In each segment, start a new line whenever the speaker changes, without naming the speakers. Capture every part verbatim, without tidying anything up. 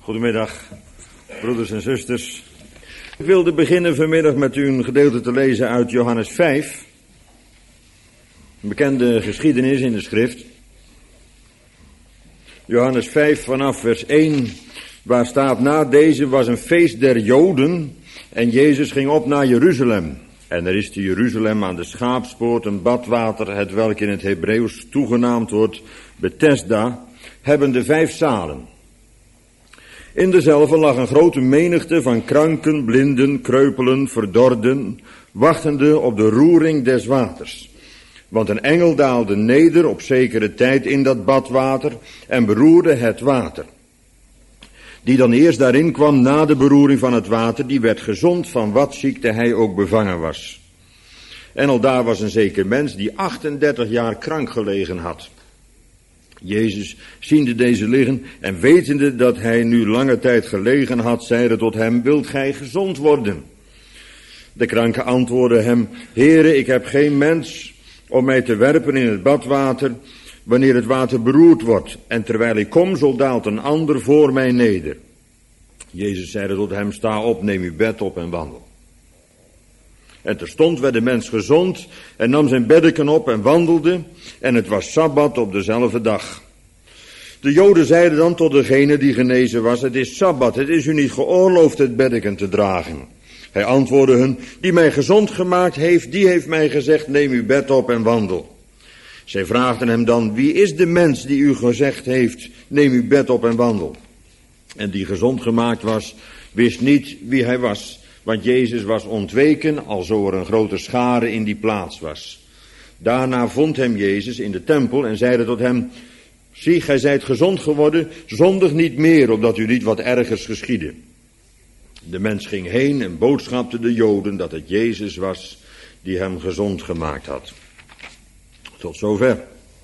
Goedemiddag, broeders en zusters. Ik wilde beginnen vanmiddag met u een gedeelte te lezen uit Johannes vijf. Een bekende geschiedenis in de schrift. Johannes vijf vanaf vers één, waar staat: na deze was een feest der Joden en Jezus ging op naar Jeruzalem. En er is te Jeruzalem aan de Schaapspoort een badwater, het welk in het Hebreeuws toegenaamd wordt Bethesda, hebben de vijf zalen. In dezelve lag een grote menigte van kranken, blinden, kreupelen, verdorden, wachtende op de roering des waters. Want een engel daalde neder op zekere tijd in dat badwater en beroerde het water. Die dan eerst daarin kwam na de beroering van het water, die werd gezond van wat ziekte hij ook bevangen was. En aldaar was een zeker mens die achtendertig jaar krank gelegen had. Jezus, ziende deze liggen en wetende dat hij nu lange tijd gelegen had, zeide tot hem: wilt gij gezond worden? De kranke antwoordde hem: Heere, ik heb geen mens om mij te werpen in het badwater, wanneer het water beroerd wordt. En terwijl ik kom, zo daalt een ander voor mij neder. Jezus zeide tot hem: sta op, neem uw bed op en wandel. En terstond werd de mens gezond en nam zijn beddeken op en wandelde. En het was Sabbat op dezelfde dag. De Joden zeiden dan tot degene die genezen was: het is Sabbat, het is u niet geoorloofd het beddeken te dragen. Hij antwoordde hun: die mij gezond gemaakt heeft, die heeft mij gezegd: neem uw bed op en wandel. Zij vraagden hem dan: wie is de mens die u gezegd heeft: neem uw bed op en wandel? En die gezond gemaakt was, wist niet wie hij was. Want Jezus was ontweken, alzo er een grote schare in die plaats was. Daarna vond hem Jezus in de tempel en zeide tot hem: zie, gij zijt gezond geworden, zondig niet meer, opdat u niet wat ergers geschiedde. De mens ging heen en boodschapte de Joden dat het Jezus was die hem gezond gemaakt had. Tot zover.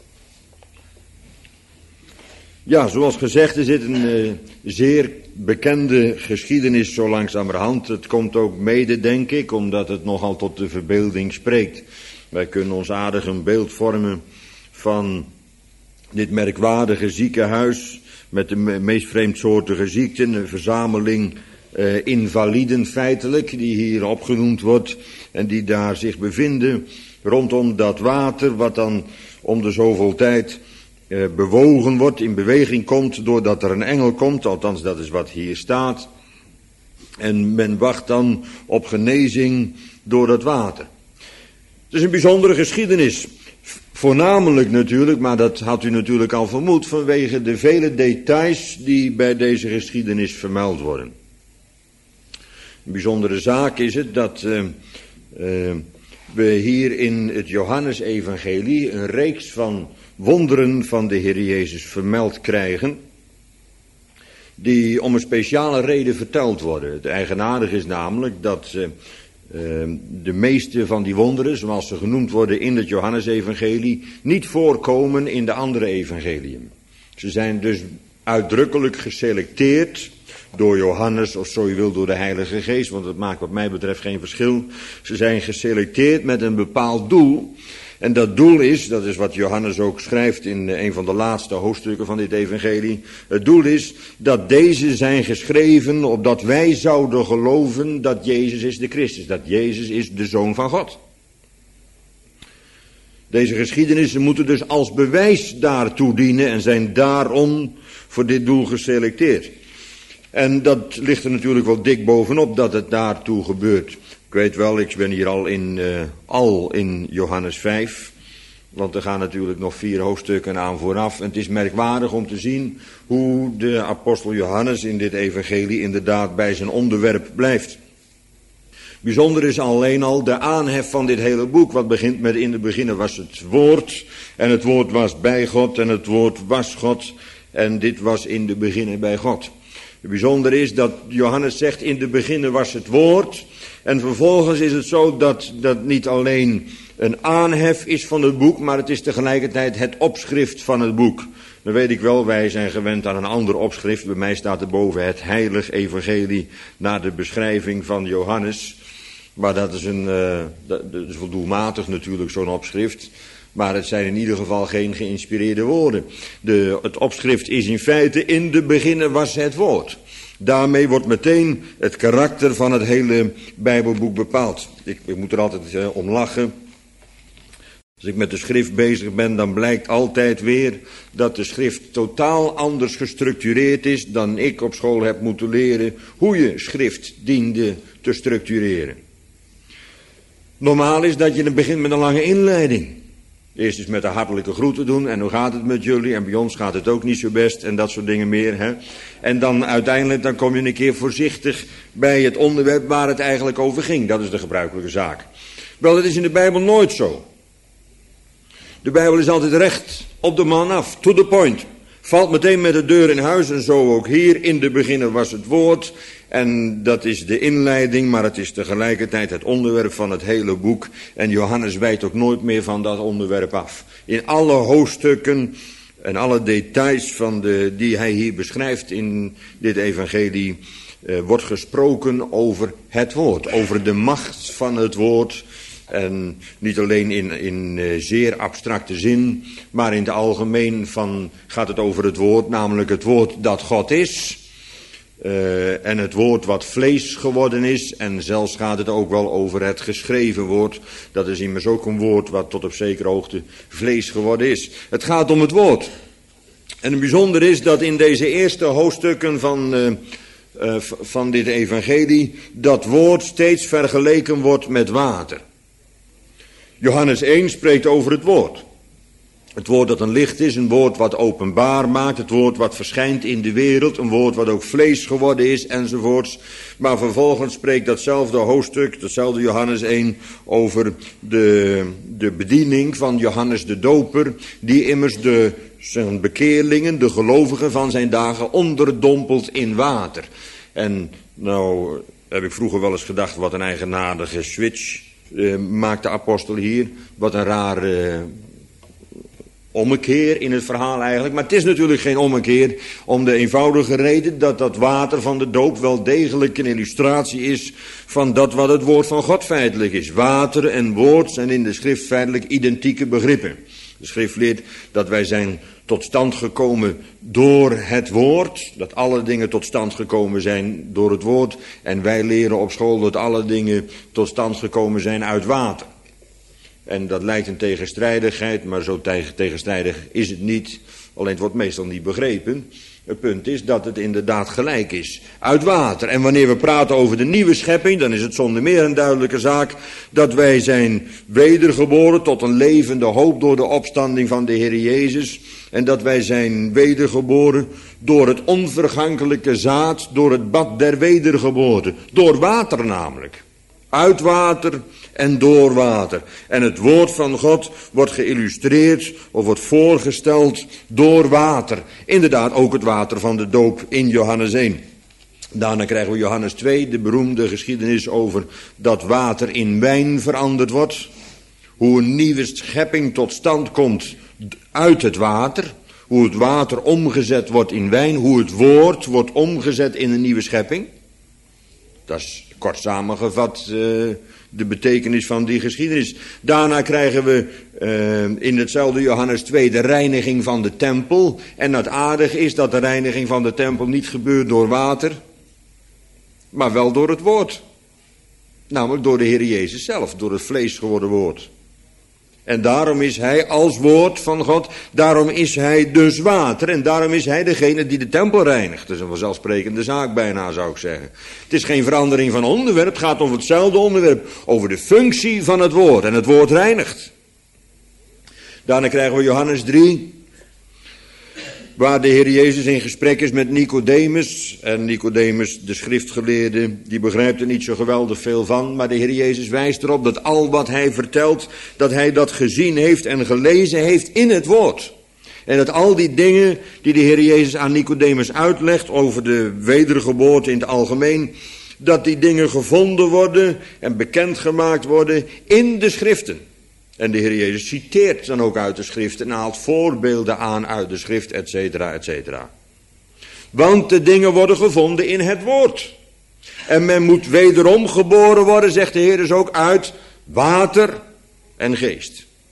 Ja, zoals gezegd is dit een uh, zeer bekende geschiedenis zo langzamerhand. Het komt ook mede, denk ik, omdat het nogal tot de verbeelding spreekt. Wij kunnen ons aardig een beeld vormen van dit merkwaardige ziekenhuis met de meest vreemdsoortige ziekten, een verzameling uh, invaliden feitelijk, die hier opgenoemd wordt en die daar zich bevinden rondom dat water, wat dan om de zoveel tijd Uh, bewogen wordt, in beweging komt, doordat er een engel komt, althans dat is wat hier staat. En men wacht dan op genezing door dat water. Het is een bijzondere geschiedenis. Voornamelijk natuurlijk, maar dat had u natuurlijk al vermoed, vanwege de vele details die bij deze geschiedenis vermeld worden. Een bijzondere zaak is het dat uh, uh, we hier in het Johannesevangelie een reeks van wonderen van de Heer Jezus vermeld krijgen, die om een speciale reden verteld worden. Het eigenaardige is namelijk dat uh, uh, de meeste van die wonderen, zoals ze genoemd worden in het Johannesevangelie, niet voorkomen in de andere evangeliën. Ze zijn dus uitdrukkelijk geselecteerd door Johannes, of zo je wil door de Heilige Geest, want het maakt wat mij betreft geen verschil. Ze zijn geselecteerd met een bepaald doel. En dat doel is, dat is wat Johannes ook schrijft in een van de laatste hoofdstukken van dit evangelie. Het doel is dat deze zijn geschreven opdat wij zouden geloven dat Jezus is de Christus. Dat Jezus is de Zoon van God. Deze geschiedenissen moeten dus als bewijs daartoe dienen en zijn daarom voor dit doel geselecteerd. En dat ligt er natuurlijk wel dik bovenop dat het daartoe gebeurt. Ik weet wel, ik ben hier al in, uh, al in Johannes vijf, want er gaan natuurlijk nog vier hoofdstukken aan vooraf. En het is merkwaardig om te zien hoe de apostel Johannes in dit evangelie inderdaad bij zijn onderwerp blijft. Bijzonder is alleen al de aanhef van dit hele boek, wat begint met: in het begin was het woord, en het woord was bij God, en het woord was God, en dit was in de beginnen bij God. Het bijzondere is dat Johannes zegt: in de beginnen was het woord. En vervolgens is het zo dat dat niet alleen een aanhef is van het boek, maar het is tegelijkertijd het opschrift van het boek. Dan weet ik wel, wij zijn gewend aan een ander opschrift. Bij mij staat er boven het heilig evangelie naar de beschrijving van Johannes. Maar dat is, een, uh, dat is wel doelmatig natuurlijk, zo'n opschrift. Maar het zijn in ieder geval geen geïnspireerde woorden. De, het opschrift is in feite: in de beginnen was het woord. Daarmee wordt meteen het karakter van het hele Bijbelboek bepaald. Ik, ik moet er altijd uh, om lachen. Als ik met de schrift bezig ben, dan blijkt altijd weer dat de schrift totaal anders gestructureerd is dan ik op school heb moeten leren hoe je schrift diende te structureren. Normaal is dat je begint met een lange inleiding. Eerst eens met de hartelijke groeten doen en hoe gaat het met jullie en bij ons gaat het ook niet zo best en dat soort dingen meer. Hè? En dan uiteindelijk dan kom je een keer voorzichtig bij het onderwerp waar het eigenlijk over ging. Dat is de gebruikelijke zaak. Wel, dat is in de Bijbel nooit zo. De Bijbel is altijd recht op de man af, to the point. Valt meteen met de deur in huis en zo ook hier. In de beginner was het woord en dat is de inleiding, maar het is tegelijkertijd het onderwerp van het hele boek. En Johannes wijkt ook nooit meer van dat onderwerp af. In alle hoofdstukken en alle details van de, die hij hier beschrijft in dit evangelie uh, wordt gesproken over het woord, over de macht van het woord. En niet alleen in, in uh, zeer abstracte zin, maar in het algemeen van, gaat het over het woord, namelijk het woord dat God is. Uh, en het woord wat vlees geworden is. En zelfs gaat het ook wel over het geschreven woord. Dat is immers ook een woord wat tot op zekere hoogte vlees geworden is. Het gaat om het woord. En het bijzondere is dat in deze eerste hoofdstukken van... Uh, uh, van dit evangelie dat woord steeds vergeleken wordt met water. Johannes één spreekt over het woord. Het woord dat een licht is, een woord wat openbaar maakt, het woord wat verschijnt in de wereld, een woord wat ook vlees geworden is enzovoorts. Maar vervolgens spreekt datzelfde hoofdstuk, datzelfde Johannes één, over de, de bediening van Johannes de Doper, die immers de zijn bekeerlingen, de gelovigen van zijn dagen, onderdompelt in water. En nou heb ik vroeger wel eens gedacht, wat een eigenaardige switch uh, maakt de apostel hier, wat een rare... Uh, ommekeer in het verhaal eigenlijk. Maar het is natuurlijk geen ommekeer om de eenvoudige reden dat dat water van de doop wel degelijk een illustratie is van dat wat het woord van God feitelijk is. Water en woord zijn in de schrift feitelijk identieke begrippen. De schrift leert dat wij zijn tot stand gekomen door het woord. Dat alle dingen tot stand gekomen zijn door het woord. En wij leren op school dat alle dingen tot stand gekomen zijn uit water. En dat lijkt een tegenstrijdigheid, maar zo tegenstrijdig is het niet. Alleen het wordt meestal niet begrepen. Het punt is dat het inderdaad gelijk is. Uit water. En wanneer we praten over de nieuwe schepping, dan is het zonder meer een duidelijke zaak dat wij zijn wedergeboren tot een levende hoop door de opstanding van de Heer Jezus. En dat wij zijn wedergeboren door het onvergankelijke zaad, door het bad der wedergeboorte. Door water namelijk. Uit water en door water. En het woord van God wordt geïllustreerd of wordt voorgesteld door water. Inderdaad ook het water van de doop in Johannes één. Daarna krijgen we Johannes twee, de beroemde geschiedenis over dat water in wijn veranderd wordt. Hoe een nieuwe schepping tot stand komt uit het water. Hoe het water omgezet wordt in wijn. Hoe het woord wordt omgezet in een nieuwe schepping. Dat is kort samengevat uh, de betekenis van die geschiedenis. Daarna krijgen we uh, in hetzelfde Johannes twee de reiniging van de tempel. En het aardige is dat de reiniging van de tempel niet gebeurt door water, maar wel door het woord. Namelijk door de Heer Jezus zelf, door het vlees geworden woord. En daarom is hij als woord van God, daarom is hij dus water. En daarom is hij degene die de tempel reinigt. Dat is een vanzelfsprekende zaak bijna, zou ik zeggen. Het is geen verandering van onderwerp, het gaat over hetzelfde onderwerp. Over de functie van het woord. En het woord reinigt. Daarna krijgen we Johannes drie. Waar de Heer Jezus in gesprek is met Nicodemus. En Nicodemus, de schriftgeleerde, die begrijpt er niet zo geweldig veel van. Maar de Heer Jezus wijst erop dat al wat hij vertelt, dat hij dat gezien heeft en gelezen heeft in het woord. En dat al die dingen die de Heer Jezus aan Nicodemus uitlegt over de wedergeboorte in het algemeen, dat die dingen gevonden worden en bekendgemaakt worden in de schriften. En de Heer Jezus citeert dan ook uit de schrift en haalt voorbeelden aan uit de schrift, et cetera, et cetera. Want de dingen worden gevonden in het woord. En men moet wederom geboren worden, zegt de Heer dus ook, uit water en geest.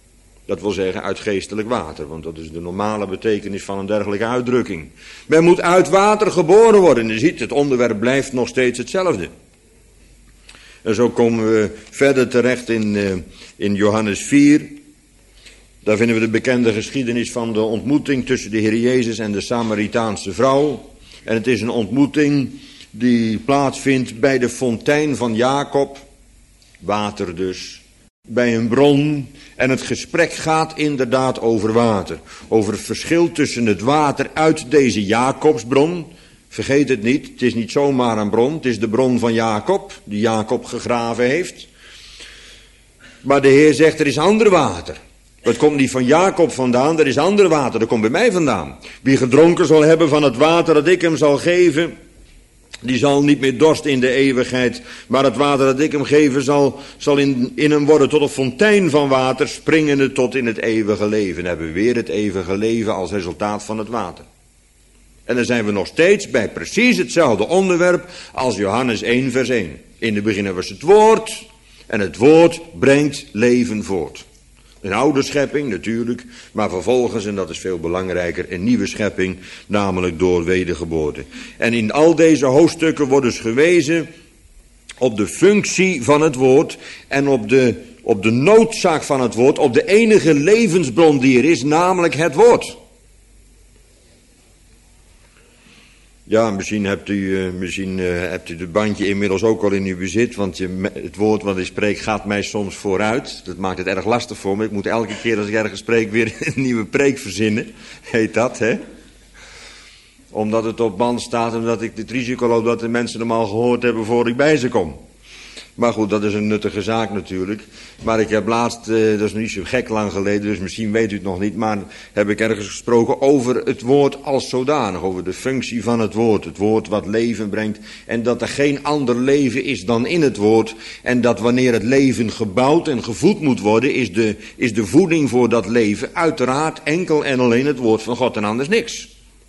Dat wil zeggen uit geestelijk water, want dat is de normale betekenis van een dergelijke uitdrukking. Men moet uit water geboren worden. Je ziet, het onderwerp blijft nog steeds hetzelfde. En zo komen we verder terecht in, uh, in Johannes vier. Daar vinden we de bekende geschiedenis van de ontmoeting tussen de Heer Jezus en de Samaritaanse vrouw. En het is een ontmoeting die plaatsvindt bij de fontein van Jacob. Water dus. Bij een bron. En het gesprek gaat inderdaad over water. Over het verschil tussen het water uit deze Jacobsbron. Vergeet het niet, het is niet zomaar een bron. Het is de bron van Jacob, die Jacob gegraven heeft. Maar de Heer zegt, er is ander water. Het komt niet van Jacob vandaan, er is ander water, dat komt bij mij vandaan. Wie gedronken zal hebben van het water dat ik hem zal geven, die zal niet meer dorsten in de eeuwigheid. Maar het water dat ik hem geven zal, zal in, in hem worden tot een fontein van water, springende tot in het eeuwige leven. Dan hebben we weer het eeuwige leven als resultaat van het water. En dan zijn we nog steeds bij precies hetzelfde onderwerp als Johannes één vers één. In het begin was het woord en het woord brengt leven voort. Een oude schepping natuurlijk, maar vervolgens, en dat is veel belangrijker, een nieuwe schepping, namelijk door wedergeboorte. En in al deze hoofdstukken wordt dus gewezen op de functie van het woord en op de, op de noodzaak van het woord, op de enige levensbron die er is, namelijk het woord. Ja, misschien hebt u, uh, misschien, uh, hebt u het bandje inmiddels ook al in uw bezit, want je, het woord wat ik spreek gaat mij soms vooruit. Dat maakt het erg lastig voor me. Ik moet elke keer als ik ergens spreek weer een nieuwe preek verzinnen, heet dat, hè? Omdat het op band staat en omdat ik het risico loop dat de mensen hem al gehoord hebben voor ik bij ze kom. Maar goed, dat is een nuttige zaak natuurlijk. Maar ik heb laatst, uh, dat is nog niet zo gek lang geleden, dus misschien weet u het nog niet, maar heb ik ergens gesproken over het woord als zodanig, over de functie van het woord, het woord wat leven brengt en dat er geen ander leven is dan in het woord en dat wanneer het leven gebouwd en gevoed moet worden, is de, is de voeding voor dat leven uiteraard enkel en alleen het woord van God en anders niks.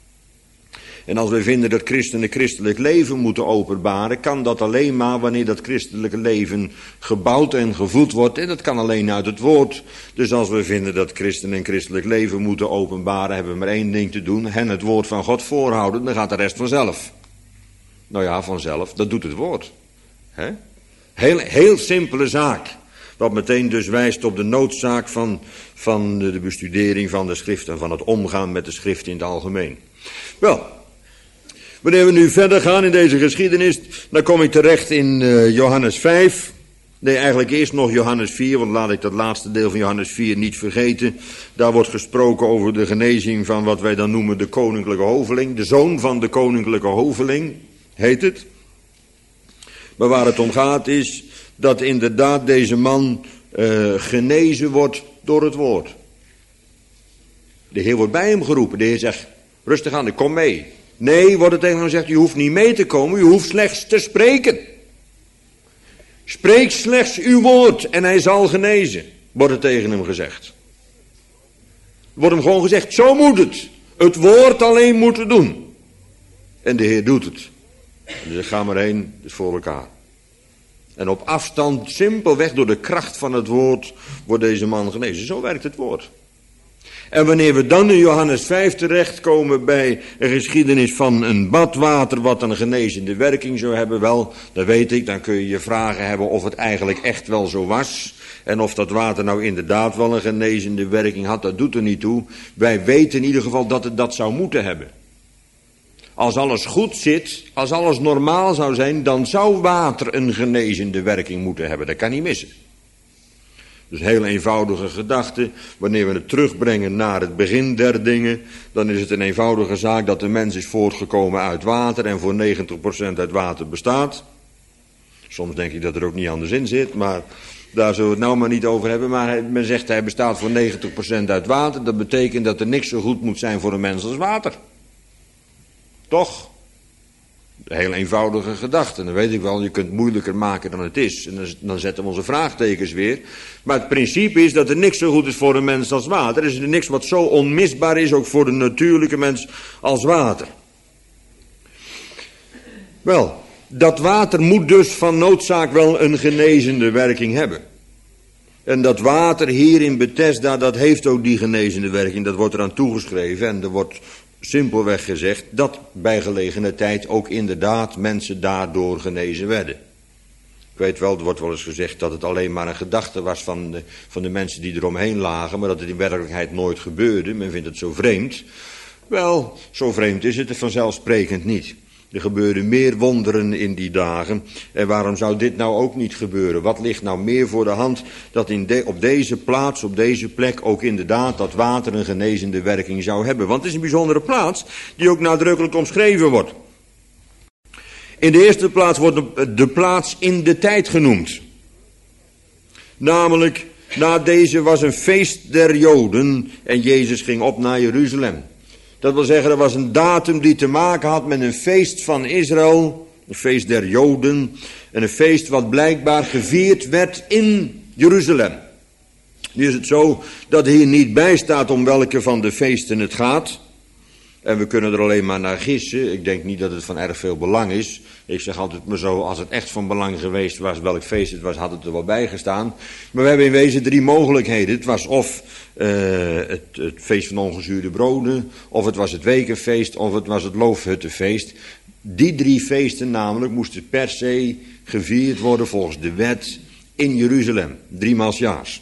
En als wij vinden dat christenen christelijk leven moeten openbaren, kan dat alleen maar wanneer dat christelijke leven gebouwd en gevoed wordt. En dat kan alleen uit het woord. Dus als we vinden dat christenen een christelijk leven moeten openbaren, hebben we maar één ding te doen. Hen het woord van God voorhouden, dan gaat de rest vanzelf. Nou ja, vanzelf, dat doet het woord. He? Heel, heel simpele zaak. Wat meteen dus wijst op de noodzaak van, van de bestudering van de schrift en van het omgaan met de schrift in het algemeen. Wel, wanneer we nu verder gaan in deze geschiedenis, dan kom ik terecht in uh, Johannes vijf. Nee, eigenlijk eerst nog Johannes vier, want laat ik dat laatste deel van Johannes vier niet vergeten. Daar wordt gesproken over de genezing van wat wij dan noemen de koninklijke hoveling. De zoon van de koninklijke hoveling, heet het. Maar waar het om gaat is dat inderdaad deze man uh, genezen wordt door het woord. De Heer wordt bij hem geroepen. De Heer zegt, rustig aan, ik kom mee. Nee, wordt het tegen hem gezegd, je hoeft niet mee te komen, je hoeft slechts te spreken. Spreek slechts uw woord en hij zal genezen, wordt het tegen hem gezegd. Wordt hem gewoon gezegd, zo moet het. Het woord alleen moeten doen. En de Heer doet het. Dus ga maar heen, het is voor elkaar. En op afstand, simpelweg door de kracht van het woord, wordt deze man genezen. Zo werkt het woord. En wanneer we dan in Johannes vijf terechtkomen bij een geschiedenis van een badwater wat een genezende werking zou hebben, wel, dan weet ik, dan kun je je vragen hebben of het eigenlijk echt wel zo was. En of dat water nou inderdaad wel een genezende werking had, dat doet er niet toe. Wij weten in ieder geval dat het dat zou moeten hebben. Als alles goed zit, als alles normaal zou zijn, dan zou water een genezende werking moeten hebben. Dat kan niet missen. Dus een heel eenvoudige gedachte. Wanneer we het terugbrengen naar het begin der dingen, dan is het een eenvoudige zaak dat de mens is voortgekomen uit water en voor negentig procent uit water bestaat. Soms denk ik dat er ook niet anders in zit, maar daar zullen we het nou maar niet over hebben. Maar men zegt hij bestaat voor negentig procent uit water. Dat betekent dat er niks zo goed moet zijn voor een mens als water. Toch? Een heel eenvoudige gedachte. Dan weet ik wel, je kunt het moeilijker maken dan het is. En dan, dan zetten we onze vraagtekens weer. Maar het principe is dat er niks zo goed is voor een mens als water. Er is er niks wat zo onmisbaar is, ook voor de natuurlijke mens, als water. Wel, dat water moet dus van noodzaak wel een genezende werking hebben. En dat water hier in Bethesda, dat heeft ook die genezende werking. Dat wordt eraan toegeschreven en er wordt simpelweg gezegd dat bij gelegen tijd ook inderdaad mensen daardoor genezen werden. Ik weet wel, er wordt wel eens gezegd dat het alleen maar een gedachte was van de, van de mensen die eromheen lagen, maar dat het in werkelijkheid nooit gebeurde. Men vindt het zo vreemd. Wel, zo vreemd is het vanzelfsprekend niet. Er gebeurden meer wonderen in die dagen. En waarom zou dit nou ook niet gebeuren? Wat ligt nou meer voor de hand dat in de, op deze plaats, op deze plek ook inderdaad dat water een genezende werking zou hebben? Want het is een bijzondere plaats die ook nadrukkelijk omschreven wordt. In de eerste plaats wordt de plaats in de tijd genoemd. Namelijk, na deze was een feest der Joden en Jezus ging op naar Jeruzalem. Dat wil zeggen, er was een datum die te maken had met een feest van Israël, een feest der Joden, en een feest wat blijkbaar gevierd werd in Jeruzalem. Nu is het zo dat hier niet bij staat om welke van de feesten het gaat. En we kunnen er alleen maar naar gissen. Ik denk niet dat het van erg veel belang is. Ik zeg altijd maar zo, als het echt van belang geweest was, welk feest het was, had het er wel bij gestaan. Maar we hebben in wezen drie mogelijkheden. Het was of uh, het, het feest van ongezuurde broden, of het was het wekenfeest, of het was het loofhuttenfeest. Die drie feesten namelijk moesten per se gevierd worden volgens de wet in Jeruzalem. Driemaal 's jaars.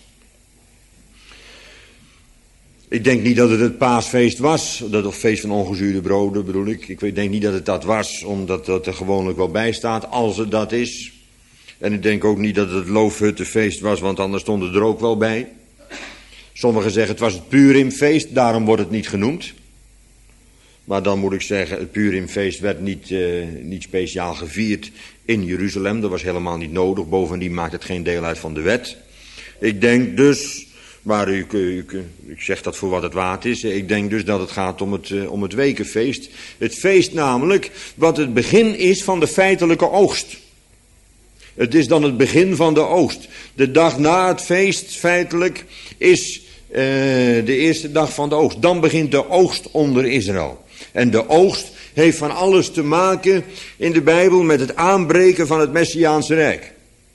Ik denk niet dat het het paasfeest was, dat het feest van ongezuurde broden bedoel ik. Ik denk niet dat het dat was, omdat dat er gewoonlijk wel bij staat, als het dat is. En ik denk ook niet dat het het loofhuttenfeest was, want anders stond het er ook wel bij. Sommigen zeggen het was het Purimfeest, daarom wordt het niet genoemd. Maar dan moet ik zeggen, het Purimfeest werd niet, uh, niet speciaal gevierd in Jeruzalem. Dat was helemaal niet nodig, bovendien maakt het geen deel uit van de wet. Ik denk dus... Maar u, u, u, ik zeg dat voor wat het waard is. Ik denk dus dat het gaat om het, uh, om het wekenfeest. Het feest namelijk wat het begin is van de feitelijke oogst. Het is dan het begin van de oogst. De dag na het feest feitelijk is uh, de eerste dag van de oogst. Dan begint de oogst onder Israël. En de oogst heeft van alles te maken in de Bijbel met het aanbreken van het Messiaanse Rijk.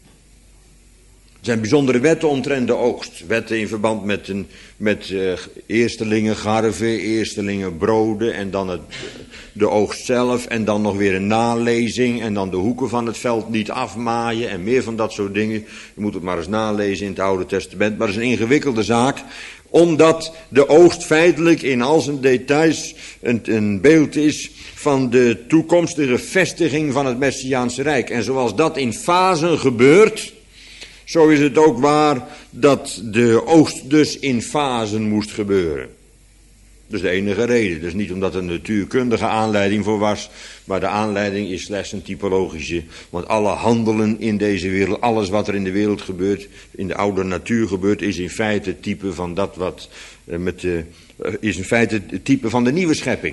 Er zijn bijzondere wetten omtrent de oogst. Wetten in verband met, een, met uh, eerstelingen garven, eerstelingen broden en dan het, de oogst zelf. En dan nog weer een nalezing en dan de hoeken van het veld niet afmaaien en meer van dat soort dingen. Je moet het maar eens nalezen in het Oude Testament. Maar het is een ingewikkelde zaak. Omdat de oogst feitelijk in al zijn details een, een beeld is van de toekomstige vestiging van het Messiaanse Rijk. En zoals dat in fasen gebeurt... Zo is het ook waar dat de oogst dus in fasen moest gebeuren. Dat is de enige reden. Dus niet omdat er een natuurkundige aanleiding voor was. Maar de aanleiding is slechts een typologische. Want alle handelen in deze wereld, alles wat er in de wereld gebeurt, in de oude natuur gebeurt, is in feite het type van dat wat met de, is in feite het type van de nieuwe schepping.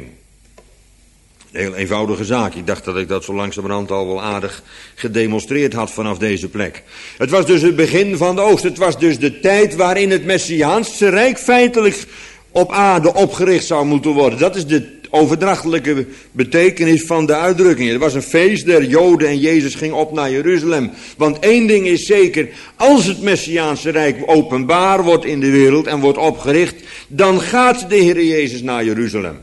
Een heel eenvoudige zaak. Ik dacht dat ik dat zo langzamerhand al wel aardig gedemonstreerd had vanaf deze plek. Het was dus het begin van de oogst. Het was dus de tijd waarin het Messiaanse Rijk feitelijk op aarde opgericht zou moeten worden. Dat is de overdrachtelijke betekenis van de uitdrukking. Het was een feest der Joden en Jezus ging op naar Jeruzalem. Want één ding is zeker, als het Messiaanse Rijk openbaar wordt in de wereld en wordt opgericht, dan gaat de Heer Jezus naar Jeruzalem.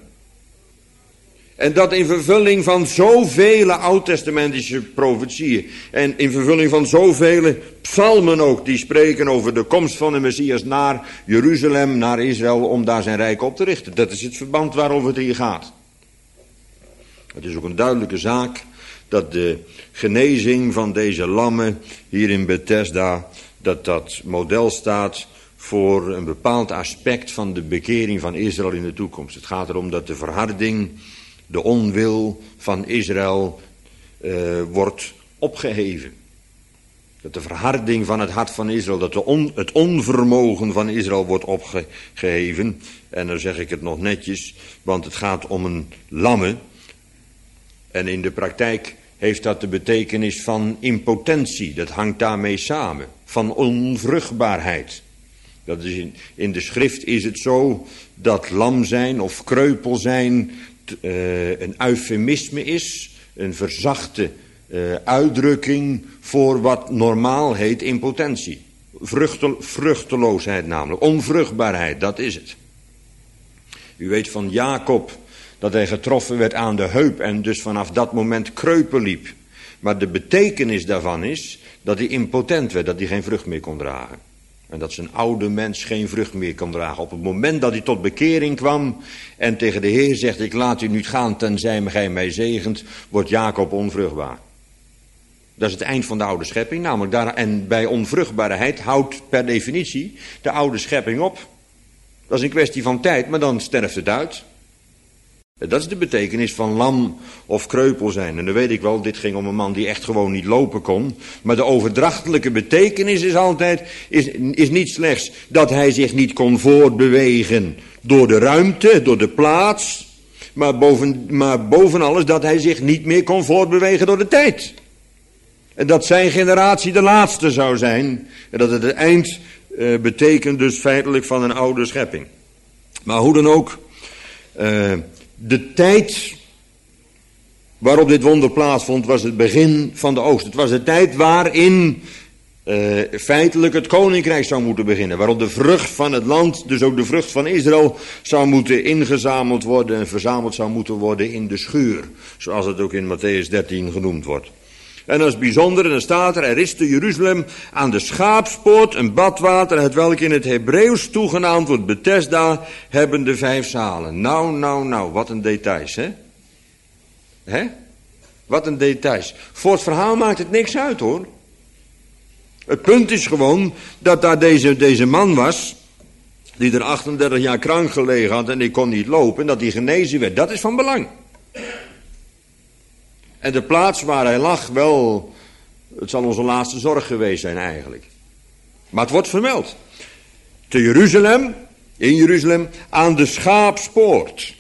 En dat in vervulling van zoveel oud-testamentische profetieën. En in vervulling van zoveel psalmen ook. Die spreken over de komst van de Messias naar Jeruzalem, naar Israël. Om daar zijn rijk op te richten. Dat is het verband waarover het hier gaat. Het is ook een duidelijke zaak. Dat de genezing van deze lammen hier in Bethesda. Dat dat model staat voor een bepaald aspect van de bekering van Israël in de toekomst. Het gaat erom dat de verharding, de onwil van Israël uh, wordt opgeheven. Dat de verharding van het hart van Israël, dat de on, het onvermogen van Israël wordt opgeheven. En dan zeg ik het nog netjes, want het gaat om een lamme. En in de praktijk heeft dat de betekenis van impotentie. Dat hangt daarmee samen. Van onvruchtbaarheid. Dat is in, in de schrift is het zo dat lam zijn of kreupel zijn Uh, een eufemisme is, een verzachte uh, uitdrukking voor wat normaal heet impotentie. Vruchtel, vruchteloosheid namelijk, onvruchtbaarheid, dat is het. U weet van Jacob dat hij getroffen werd aan de heup en dus vanaf dat moment kreupel liep. Maar de betekenis daarvan is dat hij impotent werd, dat hij geen vrucht meer kon dragen. En dat zijn oude mens geen vrucht meer kon dragen. Op het moment dat hij tot bekering kwam en tegen de Heer zegt, ik laat u niet gaan tenzij gij mij zegent, wordt Jacob onvruchtbaar. Dat is het eind van de oude schepping. Namelijk daar, en bij onvruchtbaarheid houdt per definitie de oude schepping op. Dat is een kwestie van tijd, maar dan sterft het uit. Dat is de betekenis van lam of kreupel zijn. En dan weet ik wel, dit ging om een man die echt gewoon niet lopen kon. Maar de overdrachtelijke betekenis is altijd, is, is niet slechts dat hij zich niet kon voortbewegen door de ruimte, door de plaats. Maar boven, maar boven alles dat hij zich niet meer kon voortbewegen door de tijd. En dat zijn generatie de laatste zou zijn. En dat het het eind uh, betekent dus feitelijk van een oude schepping. Maar hoe dan ook, uh, de tijd waarop dit wonder plaatsvond was het begin van de oogst. Het was de tijd waarin uh, feitelijk het koninkrijk zou moeten beginnen. Waarop de vrucht van het land, dus ook de vrucht van Israël, zou moeten ingezameld worden en verzameld zou moeten worden in de schuur. Zoals het ook in Matthäus dertien genoemd wordt. En dat is bijzonder, en dan staat er, er is te Jeruzalem aan de Schaapspoort een badwater, het welk in het Hebreeuws toegenaamd wordt Bethesda, hebben de vijf zalen. Nou, nou, nou, wat een details, hè? Hè? Wat een details. Voor het verhaal maakt het niks uit, hoor. Het punt is gewoon dat daar deze, deze man was, die er achtendertig jaar krank gelegen had en die kon niet lopen, en dat hij genezen werd. Dat is van belang. En de plaats waar hij lag, wel, het zal onze laatste zorg geweest zijn eigenlijk. Maar het wordt vermeld. Te Jeruzalem, in Jeruzalem, aan de Schaapspoort.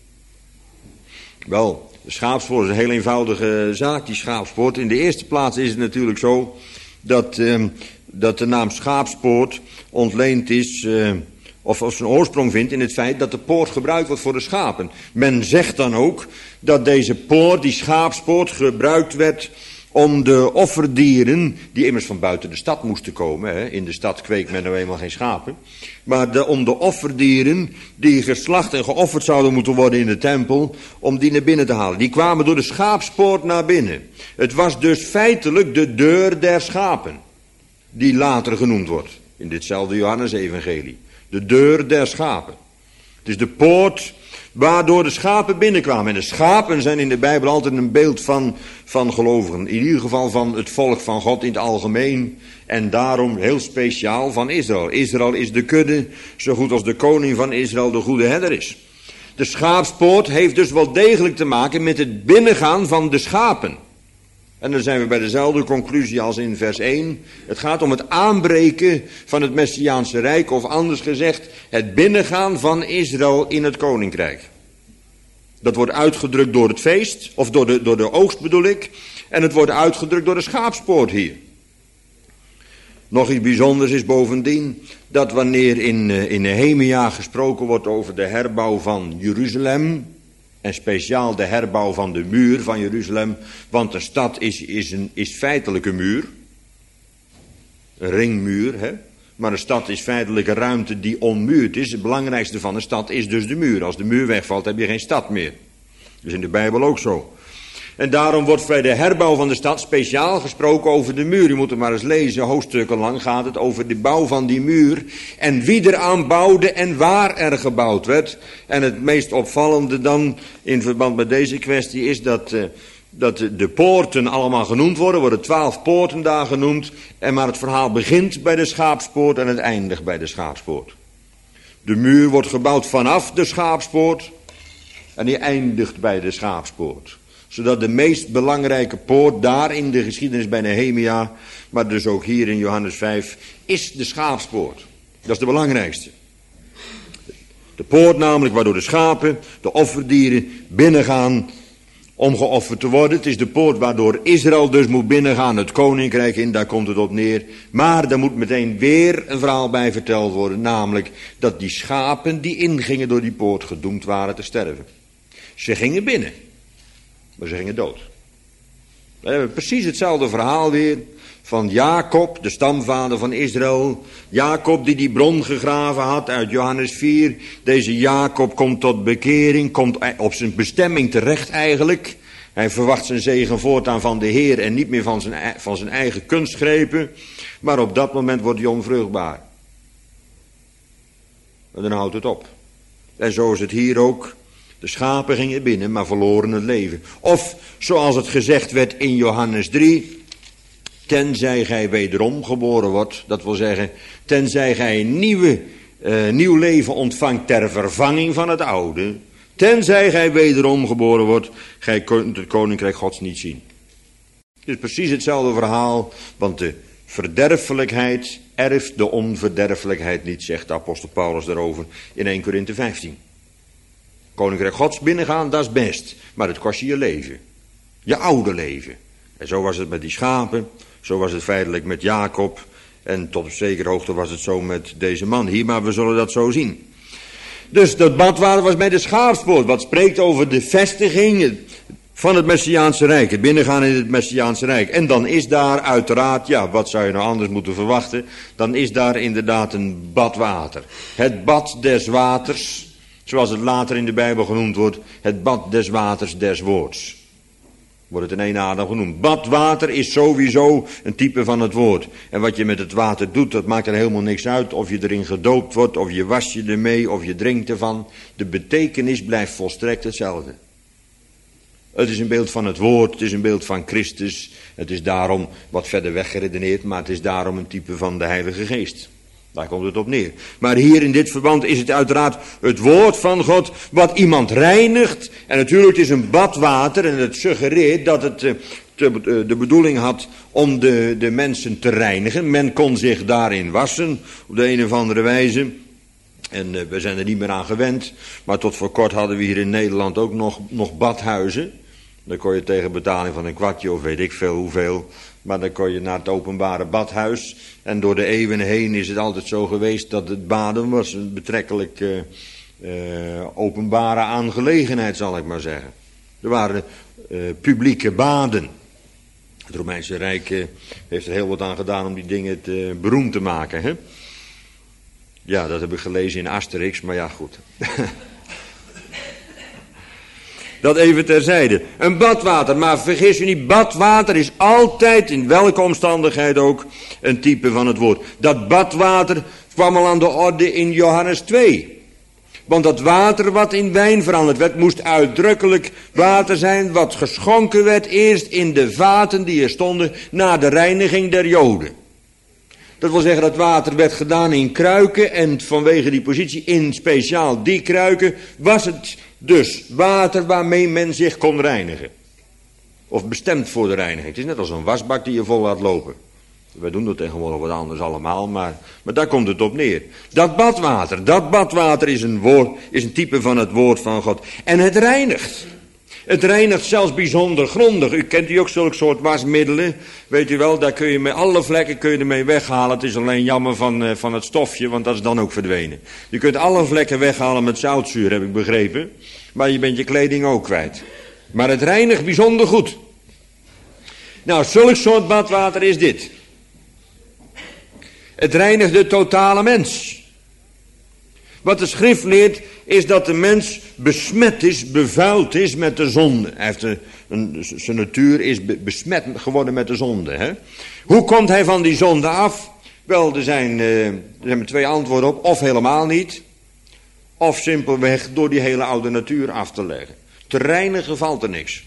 Wel, de Schaapspoort is een heel eenvoudige zaak, die Schaapspoort. In de eerste plaats is het natuurlijk zo dat, uh, dat de naam Schaapspoort ontleend is, uh, of, of zijn oorsprong vindt in het feit dat de poort gebruikt wordt voor de schapen. Men zegt dan ook dat deze poort, die Schaapspoort, gebruikt werd om de offerdieren, die immers van buiten de stad moesten komen. Hè. In de stad kweekt men nou eenmaal geen schapen. Maar de, om de offerdieren die geslacht en geofferd zouden moeten worden in de tempel, om die naar binnen te halen. Die kwamen door de Schaapspoort naar binnen. Het was dus feitelijk de deur der schapen, die later genoemd wordt in ditzelfde Johannes-evangelie. De deur der schapen. Het is de poort waardoor de schapen binnenkwamen. En de schapen zijn in de Bijbel altijd een beeld van, van gelovigen. In ieder geval van het volk van God in het algemeen. En daarom heel speciaal van Israël. Israël is de kudde, zo goed als de koning van Israël de goede herder is. De schaapspoort heeft dus wel degelijk te maken met het binnengaan van de schapen. En dan zijn we bij dezelfde conclusie als in vers één. Het gaat om het aanbreken van het Messiaanse Rijk, of anders gezegd, het binnengaan van Israël in het koninkrijk. Dat wordt uitgedrukt door het feest, of door de, door de oogst bedoel ik, en het wordt uitgedrukt door de Schaapspoort hier. Nog iets bijzonders is bovendien dat wanneer in, in Nehemia gesproken wordt over de herbouw van Jeruzalem, en speciaal de herbouw van de muur van Jeruzalem, want de stad is, is, een, is feitelijk een muur. Een ringmuur, hè. Maar een stad is feitelijk een ruimte die onmuurd is. Het belangrijkste van een stad is dus de muur. Als de muur wegvalt heb je geen stad meer. Dat is in de Bijbel ook zo. En daarom wordt bij de herbouw van de stad speciaal gesproken over de muur. U moet het maar eens lezen, hoofdstukken lang gaat het over de bouw van die muur. En wie eraan bouwde en waar er gebouwd werd. En het meest opvallende dan in verband met deze kwestie is dat, uh, dat de poorten allemaal genoemd worden. Er worden twaalf poorten daar genoemd. En maar het verhaal begint bij de Schaapspoort en het eindigt bij de Schaapspoort. De muur wordt gebouwd vanaf de Schaapspoort en die eindigt bij de Schaapspoort. Zodat de meest belangrijke poort daar in de geschiedenis bij Nehemia, maar dus ook hier in Johannes vijf, is de Schaapspoort. Dat is de belangrijkste. De poort namelijk waardoor de schapen, de offerdieren binnengaan om geofferd te worden. Het is de poort waardoor Israël dus moet binnengaan, het koninkrijk in, daar komt het op neer. Maar daar moet meteen weer een verhaal bij verteld worden, namelijk dat die schapen die ingingen door die poort gedoemd waren te sterven. Ze gingen binnen. Maar ze gingen dood. We hebben precies hetzelfde verhaal weer van Jacob, de stamvader van Israël. Jacob die die bron gegraven had uit Johannes vier. Deze Jacob komt tot bekering, komt op zijn bestemming terecht eigenlijk. Hij verwacht zijn zegen voortaan van de Heer en niet meer van zijn, van zijn eigen kunstgrepen. Maar op dat moment wordt hij onvruchtbaar. En dan houdt het op. En zo is het hier ook. De schapen gingen binnen, maar verloren het leven. Of, zoals het gezegd werd in Johannes drie... tenzij gij wederom geboren wordt, dat wil zeggen... tenzij gij een nieuwe, uh, nieuw leven ontvangt ter vervanging van het oude... tenzij gij wederom geboren wordt, gij kunt het koninkrijk Gods niet zien. Het is precies hetzelfde verhaal, want de verderfelijkheid erft de onverderfelijkheid niet, zegt de apostel Paulus daarover in eerste Korinthe vijftien. Koninkrijk Gods binnengaan, dat is best, maar het kost je je leven. Je oude leven. En zo was het met die schapen, zo was het feitelijk met Jacob en tot op zekere hoogte was het zo met deze man hier, maar we zullen dat zo zien. Dus dat badwater was bij de schaapspoort, wat spreekt over de vestiging van het Messiaanse Rijk, het binnengaan in het Messiaanse Rijk. En dan is daar uiteraard, ja, wat zou je nou anders moeten verwachten, dan is daar inderdaad een badwater. Het bad des waters, zoals het later in de Bijbel genoemd wordt, het bad des waters des woords. Wordt het in één adem genoemd. Badwater is sowieso een type van het woord. En wat je met het water doet, dat maakt er helemaal niks uit. Of je erin gedoopt wordt, of je was je ermee, of je drinkt ervan. De betekenis blijft volstrekt hetzelfde. Het is een beeld van het woord, het is een beeld van Christus. Het is daarom wat verder weggeredeneerd, maar het is daarom een type van de Heilige Geest. Daar komt het op neer. Maar hier in dit verband is het uiteraard het woord van God wat iemand reinigt. En natuurlijk het is een badwater en het suggereert dat het uh, te, de bedoeling had om de, de mensen te reinigen. Men kon zich daarin wassen op de een of andere wijze. En uh, we zijn er niet meer aan gewend. Maar tot voor kort hadden we hier in Nederland ook nog, nog badhuizen. Dan kon je tegen betaling van een kwartje of weet ik veel hoeveel. Maar dan kon je naar het openbare badhuis. En door de eeuwen heen is het altijd zo geweest dat het baden was een betrekkelijk uh, uh, openbare aangelegenheid, zal ik maar zeggen. Er waren uh, publieke baden. Het Romeinse Rijk uh, heeft er heel wat aan gedaan om die dingen te, uh, beroemd te maken. Hè? Ja, dat heb ik gelezen in Asterix, maar ja goed. Dat even terzijde. Een badwater, maar vergis u niet, badwater is altijd, in welke omstandigheid ook, een type van het woord. Dat badwater kwam al aan de orde in Johannes twee. Want dat water wat in wijn veranderd werd, moest uitdrukkelijk water zijn wat geschonken werd eerst in de vaten die er stonden na de reiniging der Joden. Dat wil zeggen dat water werd gedaan in kruiken en vanwege die positie in speciaal die kruiken was het dus water waarmee men zich kon reinigen. Of bestemd voor de reiniging. Het is net als een wasbak die je vol laat lopen. Wij doen dat tegenwoordig wat anders allemaal, maar, maar daar komt het op neer. Dat badwater, dat badwater is een woord, is een type van het woord van God. En het reinigt. Het reinigt zelfs bijzonder grondig. U kent u ook zulke soort wasmiddelen. Weet u wel, daar kun je met alle vlekken kun je ermee weghalen. Het is alleen jammer van, uh, van het stofje, want dat is dan ook verdwenen. Je kunt alle vlekken weghalen met zoutzuur, heb ik begrepen. Maar je bent je kleding ook kwijt. Maar het reinigt bijzonder goed. Nou, zulk soort badwater is dit. Het reinigt de totale mens. Wat de schrift leert is dat de mens besmet is, bevuild is met de zonde. Hij heeft een, een, zijn natuur is be, besmet geworden met de zonde. Hè? Hoe komt hij van die zonde af? Wel, er zijn, uh, er zijn twee antwoorden op. Of helemaal niet. Of simpelweg door die hele oude natuur af te leggen. Te reinigen valt er niks.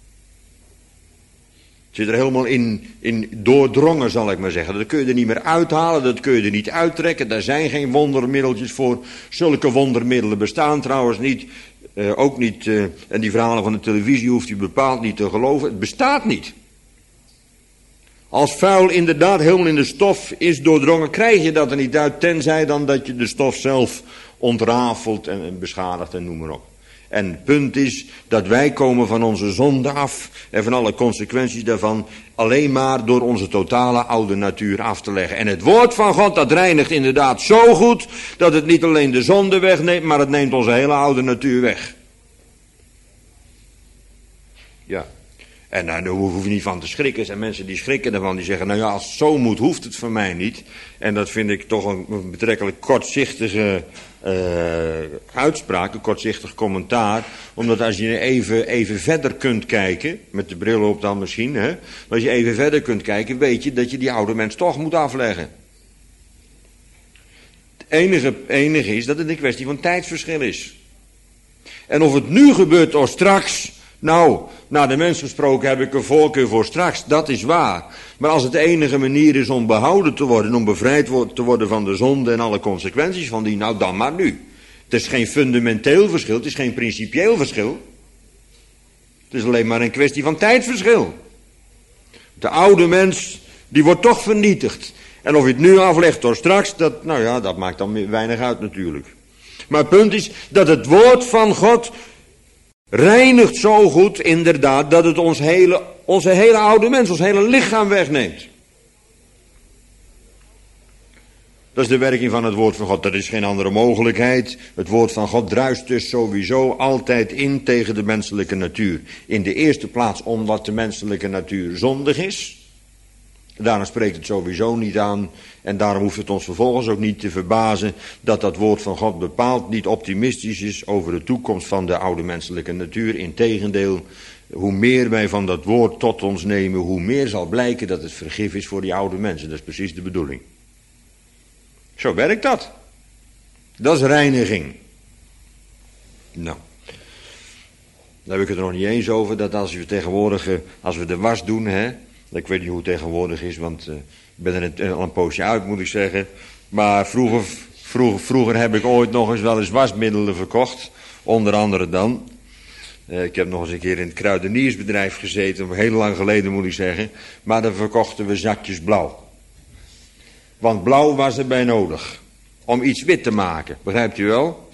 Het zit er helemaal in, in doordrongen, zal ik maar zeggen. Dat kun je er niet meer uithalen, dat kun je er niet uittrekken. Daar zijn geen wondermiddeltjes voor. Zulke wondermiddelen bestaan trouwens niet. Uh, ook niet, uh, en die verhalen van de televisie hoeft u bepaald niet te geloven. Het bestaat niet. Als vuil inderdaad helemaal in de stof is doordrongen, krijg je dat er niet uit. Tenzij dan dat je de stof zelf ontrafelt en, en beschadigt en noem maar op. En het punt is dat wij komen van onze zonde af en van alle consequenties daarvan alleen maar door onze totale oude natuur af te leggen. En het woord van God dat reinigt inderdaad zo goed dat het niet alleen de zonde wegneemt, maar het neemt onze hele oude natuur weg. Ja. En daar hoef je niet van te schrikken. Er zijn mensen die schrikken ervan, die zeggen, nou ja, als het zo moet, hoeft het van mij niet. En dat vind ik toch een betrekkelijk kortzichtige uh, uitspraak, een kortzichtig commentaar. Omdat als je even, even verder kunt kijken, met de bril op dan misschien, hè, als je even verder kunt kijken, weet je dat je die oude mens toch moet afleggen. Het enige, enige is dat het een kwestie van tijdsverschil is. En of het nu gebeurt of straks, nou, naar de mens gesproken heb ik een voorkeur voor straks, dat is waar. Maar als het de enige manier is om behouden te worden, om bevrijd te worden van de zonde en alle consequenties van die, nou dan maar nu. Het is geen fundamenteel verschil, het is geen principieel verschil. Het is alleen maar een kwestie van tijdverschil. De oude mens, die wordt toch vernietigd. En of je het nu aflegt of straks, dat, nou ja, dat maakt dan weinig uit natuurlijk. Maar het punt is dat het woord van God reinigt zo goed inderdaad dat het ons hele, onze hele oude mens, ons hele lichaam wegneemt. Dat is de werking van het woord van God. Er is geen andere mogelijkheid. Het woord van God druist dus sowieso altijd in tegen de menselijke natuur. In de eerste plaats omdat de menselijke natuur zondig is. Daarom spreekt het sowieso niet aan. En daarom hoeft het ons vervolgens ook niet te verbazen dat dat woord van God bepaald niet optimistisch is over de toekomst van de oude menselijke natuur. Integendeel, hoe meer wij van dat woord tot ons nemen, hoe meer zal blijken dat het vergif is voor die oude mensen. Dat is precies de bedoeling. Zo werkt dat. Dat is reiniging. Nou, daar heb ik het er nog niet eens over, dat als we tegenwoordig, als we de was doen, hè, ik weet niet hoe het tegenwoordig is, want uh, ik ben er al een poosje uit, moet ik zeggen. Maar vroeger, vroeger, vroeger heb ik ooit nog eens wel eens wasmiddelen verkocht, onder andere dan. Uh, ik heb nog eens een keer in het kruideniersbedrijf gezeten, heel lang geleden moet ik zeggen. Maar dan verkochten we zakjes blauw. Want blauw was erbij nodig. Om iets wit te maken. Begrijpt u wel?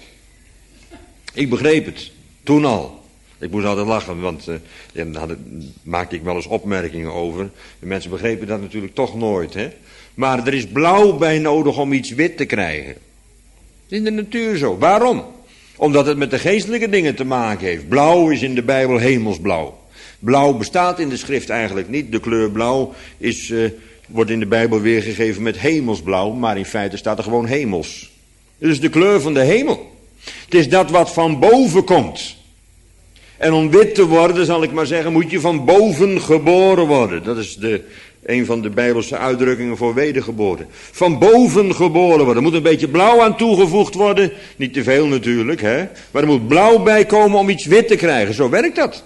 Ik begreep het. Toen al. Ik moest altijd lachen. Want uh, ja, daar maakte ik wel eens opmerkingen over. De mensen begrepen dat natuurlijk toch nooit. Hè? Maar er is blauw bij nodig om iets wit te krijgen. Het is in de natuur zo. Waarom? Omdat het met de geestelijke dingen te maken heeft. Blauw is in de Bijbel hemelsblauw. Blauw bestaat in de schrift eigenlijk niet. De kleur blauw is... Uh, wordt in de Bijbel weergegeven met hemelsblauw, maar in feite staat er gewoon hemels. Het is de kleur van de hemel. Het is dat wat van boven komt. En om wit te worden, zal ik maar zeggen, moet je van boven geboren worden. Dat is de, een van de Bijbelse uitdrukkingen voor wedergeboorte. Van boven geboren worden. Er moet een beetje blauw aan toegevoegd worden. Niet te veel natuurlijk, hè. Maar er moet blauw bij komen om iets wit te krijgen. Zo werkt dat.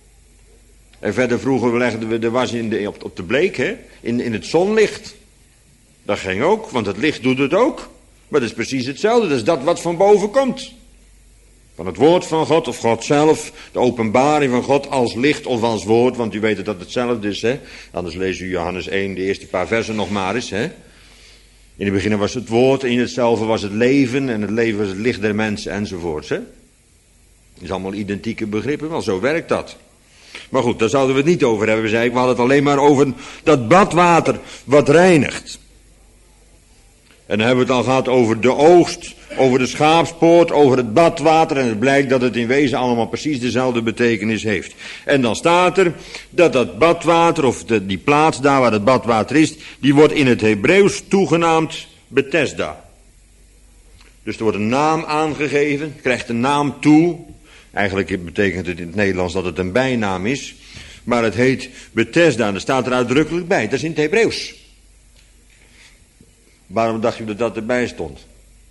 En verder vroeger legden we de was in de, op, op de bleek, hè? In, in het zonlicht. Dat ging ook, want het licht doet het ook. Maar dat is precies hetzelfde, dat is dat wat van boven komt. Van het woord van God of God zelf, de openbaring van God als licht of als woord, want u weet dat dat hetzelfde is, hè. Anders lees u Johannes één, de eerste paar versen nog maar eens, hè. In het begin was het woord, in hetzelfde was het leven, en het leven was het licht der mensen, enzovoorts, hè. Dat is allemaal identieke begrippen, wel zo werkt dat. Maar goed, daar zouden we het niet over hebben, zei ik. We hadden het alleen maar over dat badwater wat reinigt. En dan hebben we het al gehad over de oogst, over de schaapspoort, over het badwater. En het blijkt dat het in wezen allemaal precies dezelfde betekenis heeft. En dan staat er dat dat badwater, of de, die plaats daar waar het badwater is, die wordt in het Hebreeuws toegenaamd Bethesda. Dus er wordt een naam aangegeven, krijgt een naam toe. Eigenlijk betekent het in het Nederlands dat het een bijnaam is. Maar het heet Bethesda en dat staat er uitdrukkelijk bij. Dat is in het Hebreeuws. Waarom dacht je dat dat erbij stond?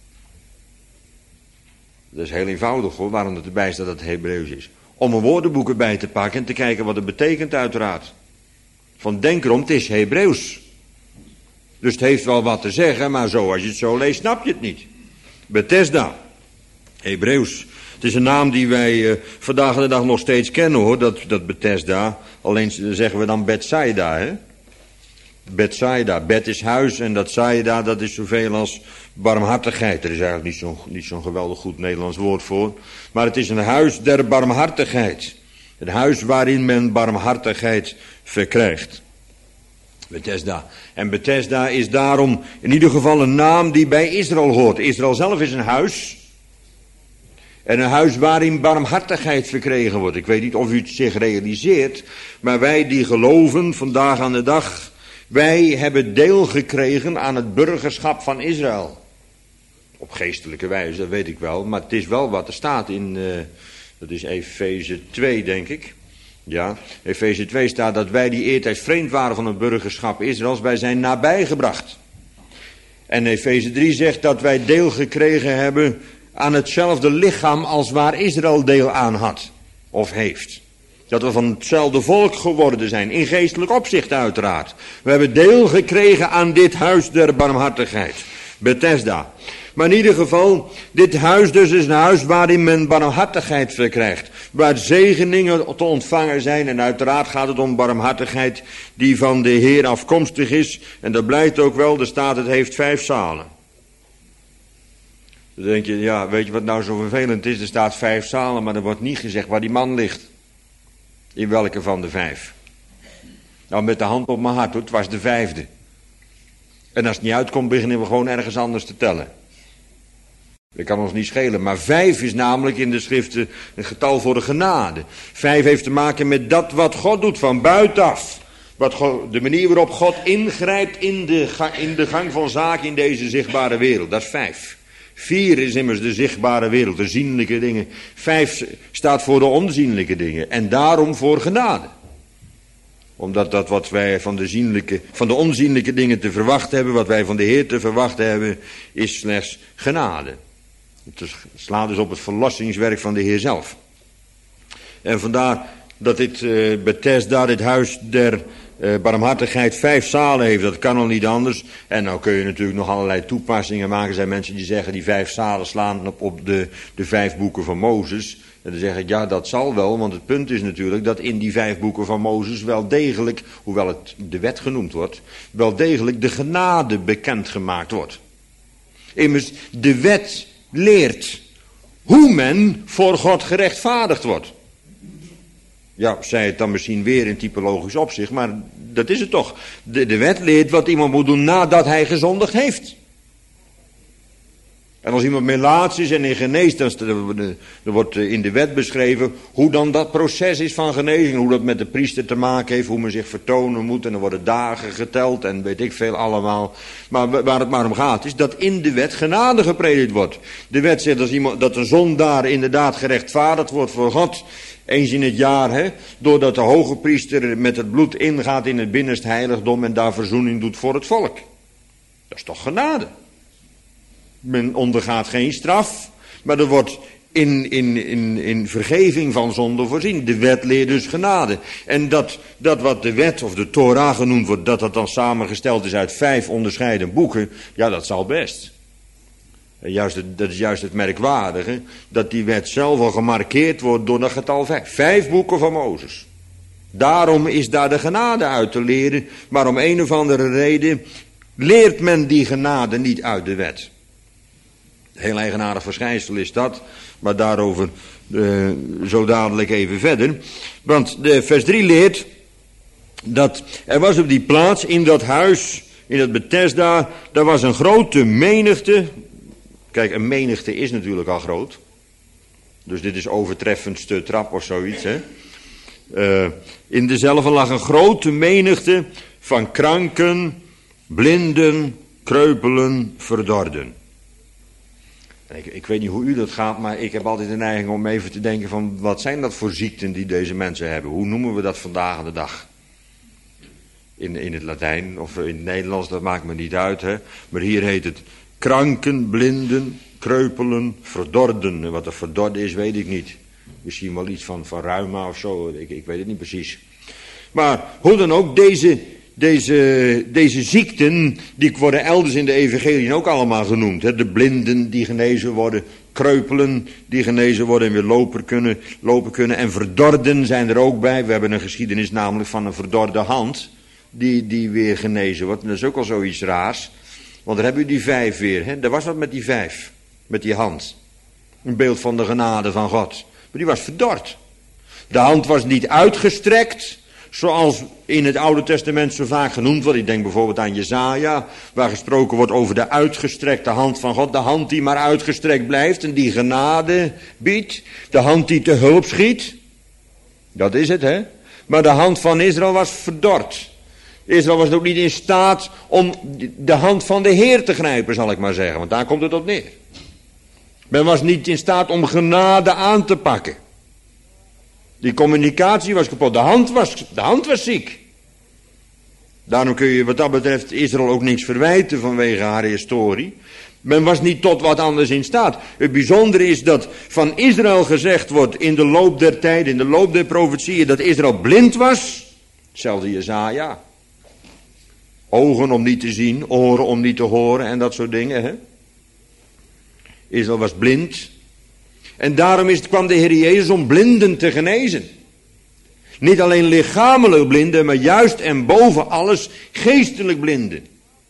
Dat is heel eenvoudig hoor, waarom het erbij staat dat het Hebreeuws is. Om een woordenboek erbij te pakken en te kijken wat het betekent uiteraard. Van denk erom, het is Hebreeuws. Dus het heeft wel wat te zeggen, maar zo als je het zo leest snap je het niet. Bethesda, Hebreeuws. Het is een naam die wij uh, vandaag de dag nog steeds kennen hoor, dat, dat Bethesda. Alleen zeggen we dan Bethsaida, hè. Bethsaida, Beth is huis en dat Saida, dat is zoveel als barmhartigheid. Er is eigenlijk niet zo'n niet zo'n geweldig goed Nederlands woord voor. Maar het is een huis der barmhartigheid. Een huis waarin men barmhartigheid verkrijgt. Bethesda. En Bethesda is daarom in ieder geval een naam die bij Israël hoort. Israël zelf is een huis. En een huis waarin barmhartigheid verkregen wordt. Ik weet niet of u het zich realiseert, maar wij die geloven vandaag aan de dag, wij hebben deel gekregen aan het burgerschap van Israël. Op geestelijke wijze, dat weet ik wel, maar het is wel wat er staat in, uh, dat is Efeze twee denk ik. Ja, Efeze twee staat dat wij die eertijds vreemd waren van het burgerschap Israëls, wij zijn nabijgebracht. En Efeze drie zegt dat wij deel gekregen hebben aan hetzelfde lichaam als waar Israël deel aan had of heeft. Dat we van hetzelfde volk geworden zijn, in geestelijk opzicht uiteraard. We hebben deel gekregen aan dit huis der barmhartigheid, Bethesda. Maar in ieder geval, dit huis dus is een huis waarin men barmhartigheid verkrijgt. Waar zegeningen te ontvangen zijn. En uiteraard gaat het om barmhartigheid die van de Heer afkomstig is. En dat blijkt ook wel, er staat het heeft vijf zalen. Dan denk je, ja, weet je wat nou zo vervelend is? Er staat vijf zalen, maar er wordt niet gezegd waar die man ligt. In welke van de vijf? Nou, met de hand op mijn hart, hoor, het was de vijfde. En als het niet uitkomt, beginnen we gewoon ergens anders te tellen. Dat kan ons niet schelen, maar vijf is namelijk in de schriften een getal voor de genade. Vijf heeft te maken met dat wat God doet van buitenaf. Wat God, de manier waarop God ingrijpt in de, in de gang van zaken in deze zichtbare wereld. Dat is vijf. Vier is immers de zichtbare wereld, de zienlijke dingen. Vijf staat voor de onzienlijke dingen en daarom voor genade. Omdat dat wat wij van de, zienlijke, van de onzienlijke dingen te verwachten hebben, wat wij van de Heer te verwachten hebben, is slechts genade. Het slaat dus op het verlossingswerk van de Heer zelf. En vandaar dat dit uh, Bethesda, dit huis der uh, barmhartigheid, vijf zalen heeft. Dat kan al niet anders. En nou kun je natuurlijk nog allerlei toepassingen maken. Er zijn mensen die zeggen die vijf zalen slaan op, op de, de vijf boeken van Mozes. En dan zeg ik, ja, dat zal wel, want het punt is natuurlijk dat in die vijf boeken van Mozes wel degelijk, hoewel het de wet genoemd wordt, wel degelijk de genade bekendgemaakt wordt. Immers, de wet leert hoe men voor God gerechtvaardigd wordt. Ja, zei het dan misschien weer in typologisch opzicht, maar dat is het toch. De, de wet leert wat iemand moet doen nadat hij gezondigd heeft. En als iemand melaats is en in geneest, dan wordt in de wet beschreven hoe dan dat proces is van genezing. Hoe dat met de priester te maken heeft, hoe men zich vertonen moet. En er worden dagen geteld en weet ik veel allemaal. Maar waar het maar om gaat is dat in de wet genade gepredikt wordt. De wet zegt als iemand, dat een zondaar inderdaad gerechtvaardigd wordt voor God. Eens in het jaar, hè, doordat de hoge priester met het bloed ingaat in het binnenste heiligdom en daar verzoening doet voor het volk. Dat is toch genade. Men ondergaat geen straf, maar er wordt in, in, in, in vergeving van zonde voorzien. De wet leert dus genade. En dat, dat wat de wet of de Torah genoemd wordt, dat dat dan samengesteld is uit vijf onderscheiden boeken, ja, dat zal best. En juist het, dat is juist het merkwaardige, dat die wet zelf al gemarkeerd wordt door dat getal vijf. Vijf boeken van Mozes. Daarom is daar de genade uit te leren, maar om een of andere reden leert men die genade niet uit de wet. Heel eigenaardig verschijnsel is dat, maar daarover uh, zo dadelijk even verder. Want de vers drie leert dat er was op die plaats in dat huis, in dat Bethesda, daar was een grote menigte. Kijk, een menigte is natuurlijk al groot. Dus dit is overtreffendste trap of zoiets. Hè? Uh, in dezelfde lag een grote menigte van kranken, blinden, kreupelen, verdorden. Ik, ik weet niet hoe u dat gaat, maar ik heb altijd de neiging om even te denken van wat zijn dat voor ziekten die deze mensen hebben? Hoe noemen we dat vandaag aan de dag? In, in het Latijn of in het Nederlands, dat maakt me niet uit. Hè? Maar hier heet het kranken, blinden, kreupelen, verdorden. En wat er verdorden is, weet ik niet. Misschien wel iets van, van reuma of zo, ik, ik weet het niet precies. Maar hoe dan ook, deze... Deze, deze ziekten, die worden elders in de evangeliën ook allemaal genoemd. Hè? De blinden die genezen worden, kreupelen die genezen worden en weer lopen kunnen, lopen kunnen. En verdorden zijn er ook bij. We hebben een geschiedenis namelijk van een verdorde hand die, die weer genezen wordt. En dat is ook al zoiets raars. Want daar hebben we die vijf weer. Hè? Er was wat met die vijf, met die hand. Een beeld van de genade van God. Maar die was verdord. De hand was niet uitgestrekt, zoals in het Oude Testament zo vaak genoemd wordt. Ik denk bijvoorbeeld aan Jesaja, waar gesproken wordt over de uitgestrekte hand van God. De hand die maar uitgestrekt blijft en die genade biedt. De hand die te hulp schiet. Dat is het, hè. Maar de hand van Israël was verdord. Israël was ook niet in staat om de hand van de Heer te grijpen, zal ik maar zeggen. Want daar komt het op neer. Men was niet in staat om genade aan te pakken. Die communicatie was kapot. De hand was, de hand was ziek. Daarom kun je wat dat betreft Israël ook niks verwijten vanwege haar historie. Men was niet tot wat anders in staat. Het bijzondere is dat van Israël gezegd wordt in de loop der tijd, in de loop der profetieën, dat Israël blind was. Hetzelfde Jesaja. Ogen om niet te zien, oren om niet te horen en dat soort dingen. Hè? Israël was blind. En daarom is, kwam de Heer Jezus om blinden te genezen. Niet alleen lichamelijk blinden, maar juist en boven alles geestelijk blinden.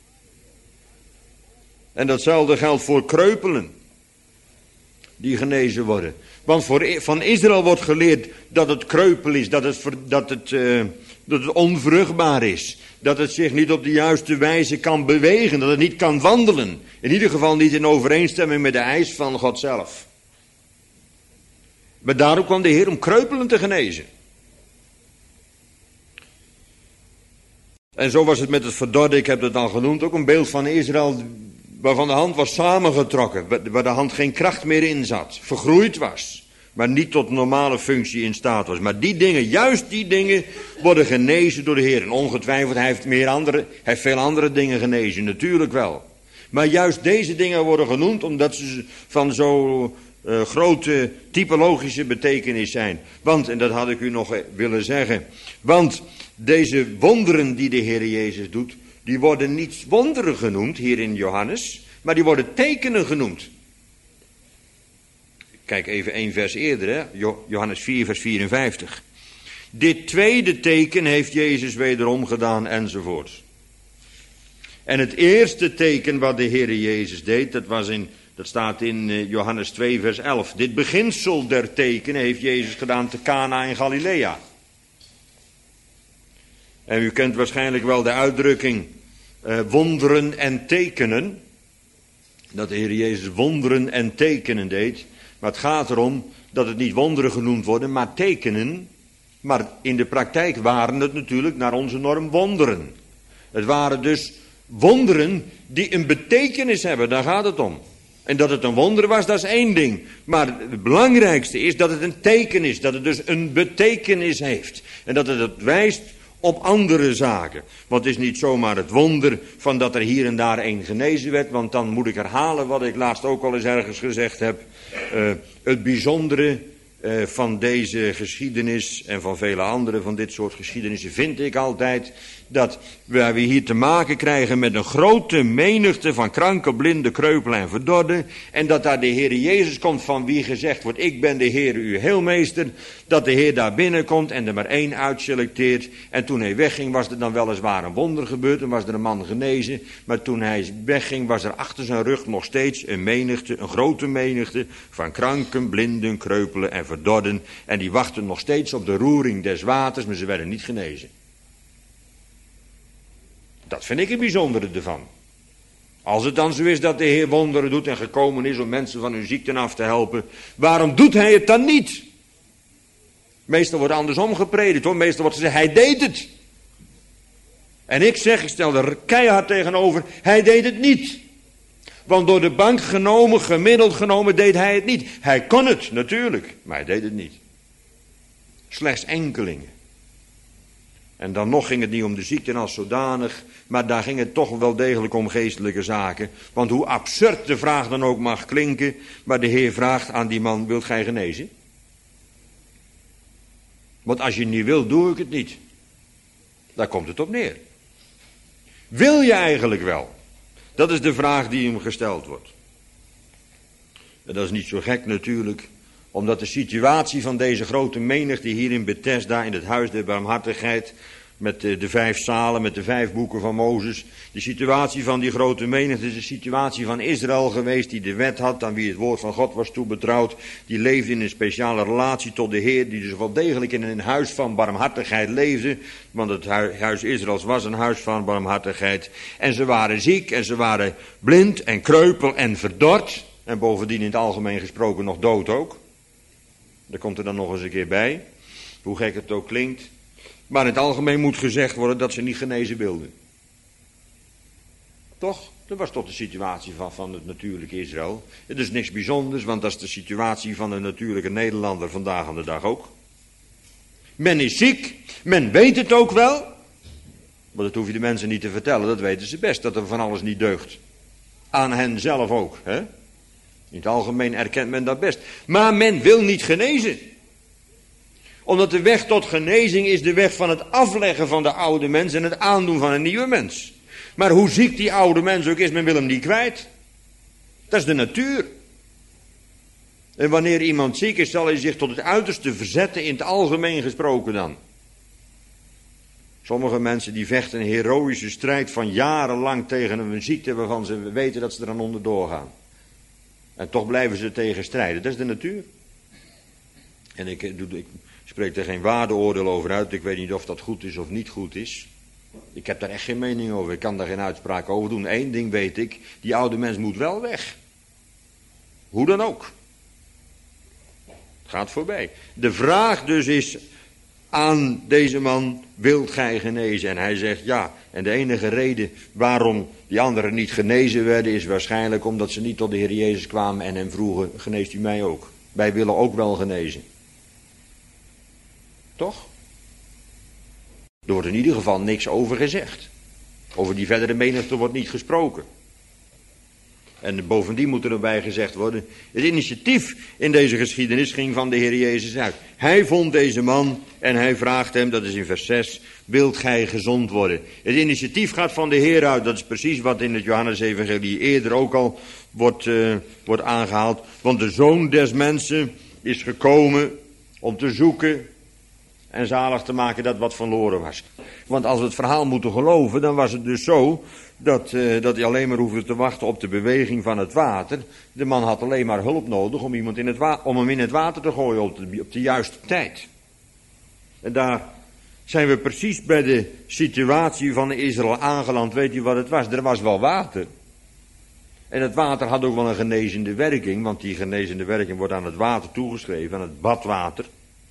En datzelfde geldt voor kreupelen. Die genezen worden. Want voor, van Israël wordt geleerd dat het kreupel is, dat het, dat, het, uh, dat het onvruchtbaar is. Dat het zich niet op de juiste wijze kan bewegen, dat het niet kan wandelen. In ieder geval niet in overeenstemming met de eis van God zelf. Maar daarom kwam de Heer om kreupelen te genezen. En zo was het met het verdorde, ik heb dat al genoemd, ook een beeld van Israël waarvan de hand was samengetrokken, waar de hand geen kracht meer in zat, vergroeid was, maar niet tot normale functie in staat was. Maar die dingen, juist die dingen, worden genezen door de Heer. En ongetwijfeld, hij heeft, meer andere, hij heeft veel andere dingen genezen, natuurlijk wel. Maar juist deze dingen worden genoemd omdat ze van zo uh, grote typologische betekenis zijn. Want, en dat had ik u nog willen zeggen, want deze wonderen die de Heer Jezus doet, die worden niet wonderen genoemd hier in Johannes, maar die worden tekenen genoemd. Kijk even één vers eerder, hè? Johannes vier vers vierenvijftig. Dit tweede teken heeft Jezus wederom gedaan enzovoort. En het eerste teken wat de Heer Jezus deed, dat, was in, dat staat in Johannes twee vers elf. Dit beginsel der tekenen heeft Jezus gedaan te Cana in Galilea. En u kent waarschijnlijk wel de uitdrukking uh, wonderen en tekenen. Dat de Heer Jezus wonderen en tekenen deed. Maar het gaat erom dat het niet wonderen genoemd worden, maar tekenen. Maar in de praktijk waren het natuurlijk naar onze norm wonderen. Het waren dus wonderen die een betekenis hebben, daar gaat het om. En dat het een wonder was, dat is één ding. Maar het belangrijkste is dat het een teken is, dat het dus een betekenis heeft. En dat het, het wijst op andere zaken. Want het is niet zomaar het wonder van dat er hier en daar één genezen werd. Want dan moet ik herhalen wat ik laatst ook al eens ergens gezegd heb. Uh, het bijzondere uh, van deze geschiedenis en van vele andere van dit soort geschiedenissen vind ik altijd dat we hier te maken krijgen met een grote menigte van kranken, blinden, kreupelen en verdorden. En dat daar de Heer Jezus komt van wie gezegd wordt, ik ben de Heer uw heelmeester. Dat de Heer daar binnenkomt en er maar één uitselecteert. En toen hij wegging was er dan weliswaar een wonder gebeurd en was er een man genezen. Maar toen hij wegging was er achter zijn rug nog steeds een menigte, een grote menigte van kranken, blinden, kreupelen en verdorden. En die wachten nog steeds op de roering des waters, maar ze werden niet genezen. Dat vind ik het bijzondere ervan. Als het dan zo is dat de Heer wonderen doet en gekomen is om mensen van hun ziekten af te helpen, waarom doet hij het dan niet? Meestal wordt andersom gepredikt hoor, meestal wordt gezegd, hij deed het. En ik zeg, ik stel er keihard tegenover, hij deed het niet. Want door de bank genomen, gemiddeld genomen, deed hij het niet. Hij kon het, natuurlijk, maar hij deed het niet. Slechts enkelingen. En dan nog ging het niet om de ziekten als zodanig, maar daar ging het toch wel degelijk om geestelijke zaken. Want hoe absurd de vraag dan ook mag klinken, maar de Heer vraagt aan die man, wilt gij genezen? Want als je niet wilt, doe ik het niet. Daar komt het op neer. Wil je eigenlijk wel? Dat is de vraag die hem gesteld wordt. En dat is niet zo gek natuurlijk, omdat de situatie van deze grote menigte hier in Bethesda, in het huis der barmhartigheid, met de, de vijf zalen, met de vijf boeken van Mozes. De situatie van die grote menigte is de situatie van Israël geweest, die de wet had, aan wie het woord van God was toebetrouwd. Die leefde in een speciale relatie tot de Heer, die dus wel degelijk in een huis van barmhartigheid leefde. Want het huis Israëls was een huis van barmhartigheid. En ze waren ziek en ze waren blind en kreupel en verdord. En bovendien in het algemeen gesproken nog dood ook. Daar komt er dan nog eens een keer bij. Hoe gek het ook klinkt. Maar in het algemeen moet gezegd worden dat ze niet genezen wilden. Toch? Dat was toch de situatie van, van het natuurlijke Israël. Het is niks bijzonders, want dat is de situatie van de natuurlijke Nederlander vandaag aan de dag ook. Men is ziek, men weet het ook wel. Maar dat hoef je de mensen niet te vertellen, dat weten ze best, dat er van alles niet deugt. Aan hen zelf ook, hè? In het algemeen erkent men dat best. Maar men wil niet genezen. Omdat de weg tot genezing is de weg van het afleggen van de oude mens en het aandoen van een nieuwe mens. Maar hoe ziek die oude mens ook is, men wil hem niet kwijt. Dat is de natuur. En wanneer iemand ziek is, zal hij zich tot het uiterste verzetten, in het algemeen gesproken dan. Sommige mensen die vechten een heroïsche strijd van jarenlang tegen een ziekte waarvan ze weten dat ze er aan onderdoor gaan. En toch blijven ze tegen strijden. Dat is de natuur. En ik, ik spreek er geen waardeoordeel over uit. Ik weet niet of dat goed is of niet goed is. Ik heb daar echt geen mening over. Ik kan daar geen uitspraak over doen. Eén ding weet ik. Die oude mens moet wel weg. Hoe dan ook. Het gaat voorbij. De vraag dus is aan deze man: wilt gij genezen? En hij zegt ja. En de enige reden waarom die anderen niet genezen werden is waarschijnlijk omdat ze niet tot de Heer Jezus kwamen en hem vroegen: geneest u mij ook? Wij willen ook wel genezen. Toch? Er wordt in ieder geval niks over gezegd. Over die verdere menigte wordt niet gesproken. En bovendien moet er erbij gezegd worden: het initiatief in deze geschiedenis ging van de Heer Jezus uit. Hij vond deze man en hij vraagt hem, dat is in vers zes, wilt gij gezond worden? Het initiatief gaat van de Heer uit. Dat is precies wat in het Johannes-evangelie eerder ook al wordt, uh, wordt aangehaald. Want de Zoon des mensen is gekomen om te zoeken en zalig te maken dat wat verloren was. Want als we het verhaal moeten geloven, dan was het dus zo dat, uh, dat hij alleen maar hoefde te wachten op de beweging van het water. De man had alleen maar hulp nodig om, iemand in het wa- om hem in het water te gooien op de, op de juiste tijd. En daar zijn we precies bij de situatie van Israël aangeland. Weet u wat het was? Er was wel water. En het water had ook wel een genezende werking, want die genezende werking wordt aan het water toegeschreven, aan het badwater.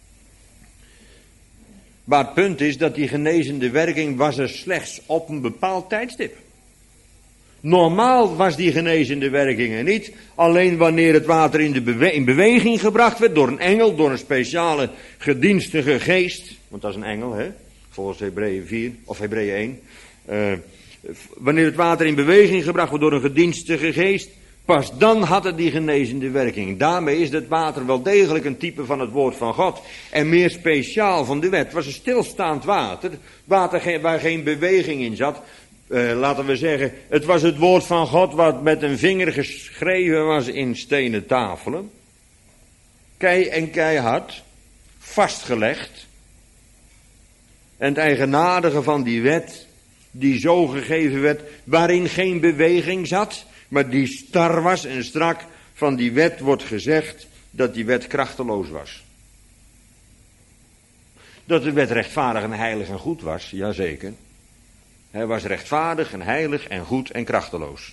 Maar het punt is dat die genezende werking was er slechts op een bepaald tijdstip. Normaal was die genezende werking er niet. Alleen wanneer het water in, de bewe- in beweging gebracht werd door een engel, door een speciale gedienstige geest. Want dat is een engel, hè? Volgens Hebreeën vier of Hebreeën één. Uh, wanneer het water in beweging gebracht wordt door een gedienstige geest, pas dan had het die genezende werking. Daarmee is het water wel degelijk een type van het woord van God. En meer speciaal van de wet. Het was een stilstaand water. Water waar geen beweging in zat. Uh, laten we zeggen, het was het woord van God wat met een vinger geschreven was in stenen tafelen. Kei en keihard. Vastgelegd. En het eigenaardige van die wet, die zo gegeven werd, waarin geen beweging zat, maar die star was en strak, van die wet wordt gezegd dat die wet krachteloos was. Dat de wet rechtvaardig en heilig en goed was, jazeker. Hij was rechtvaardig en heilig en goed en krachteloos.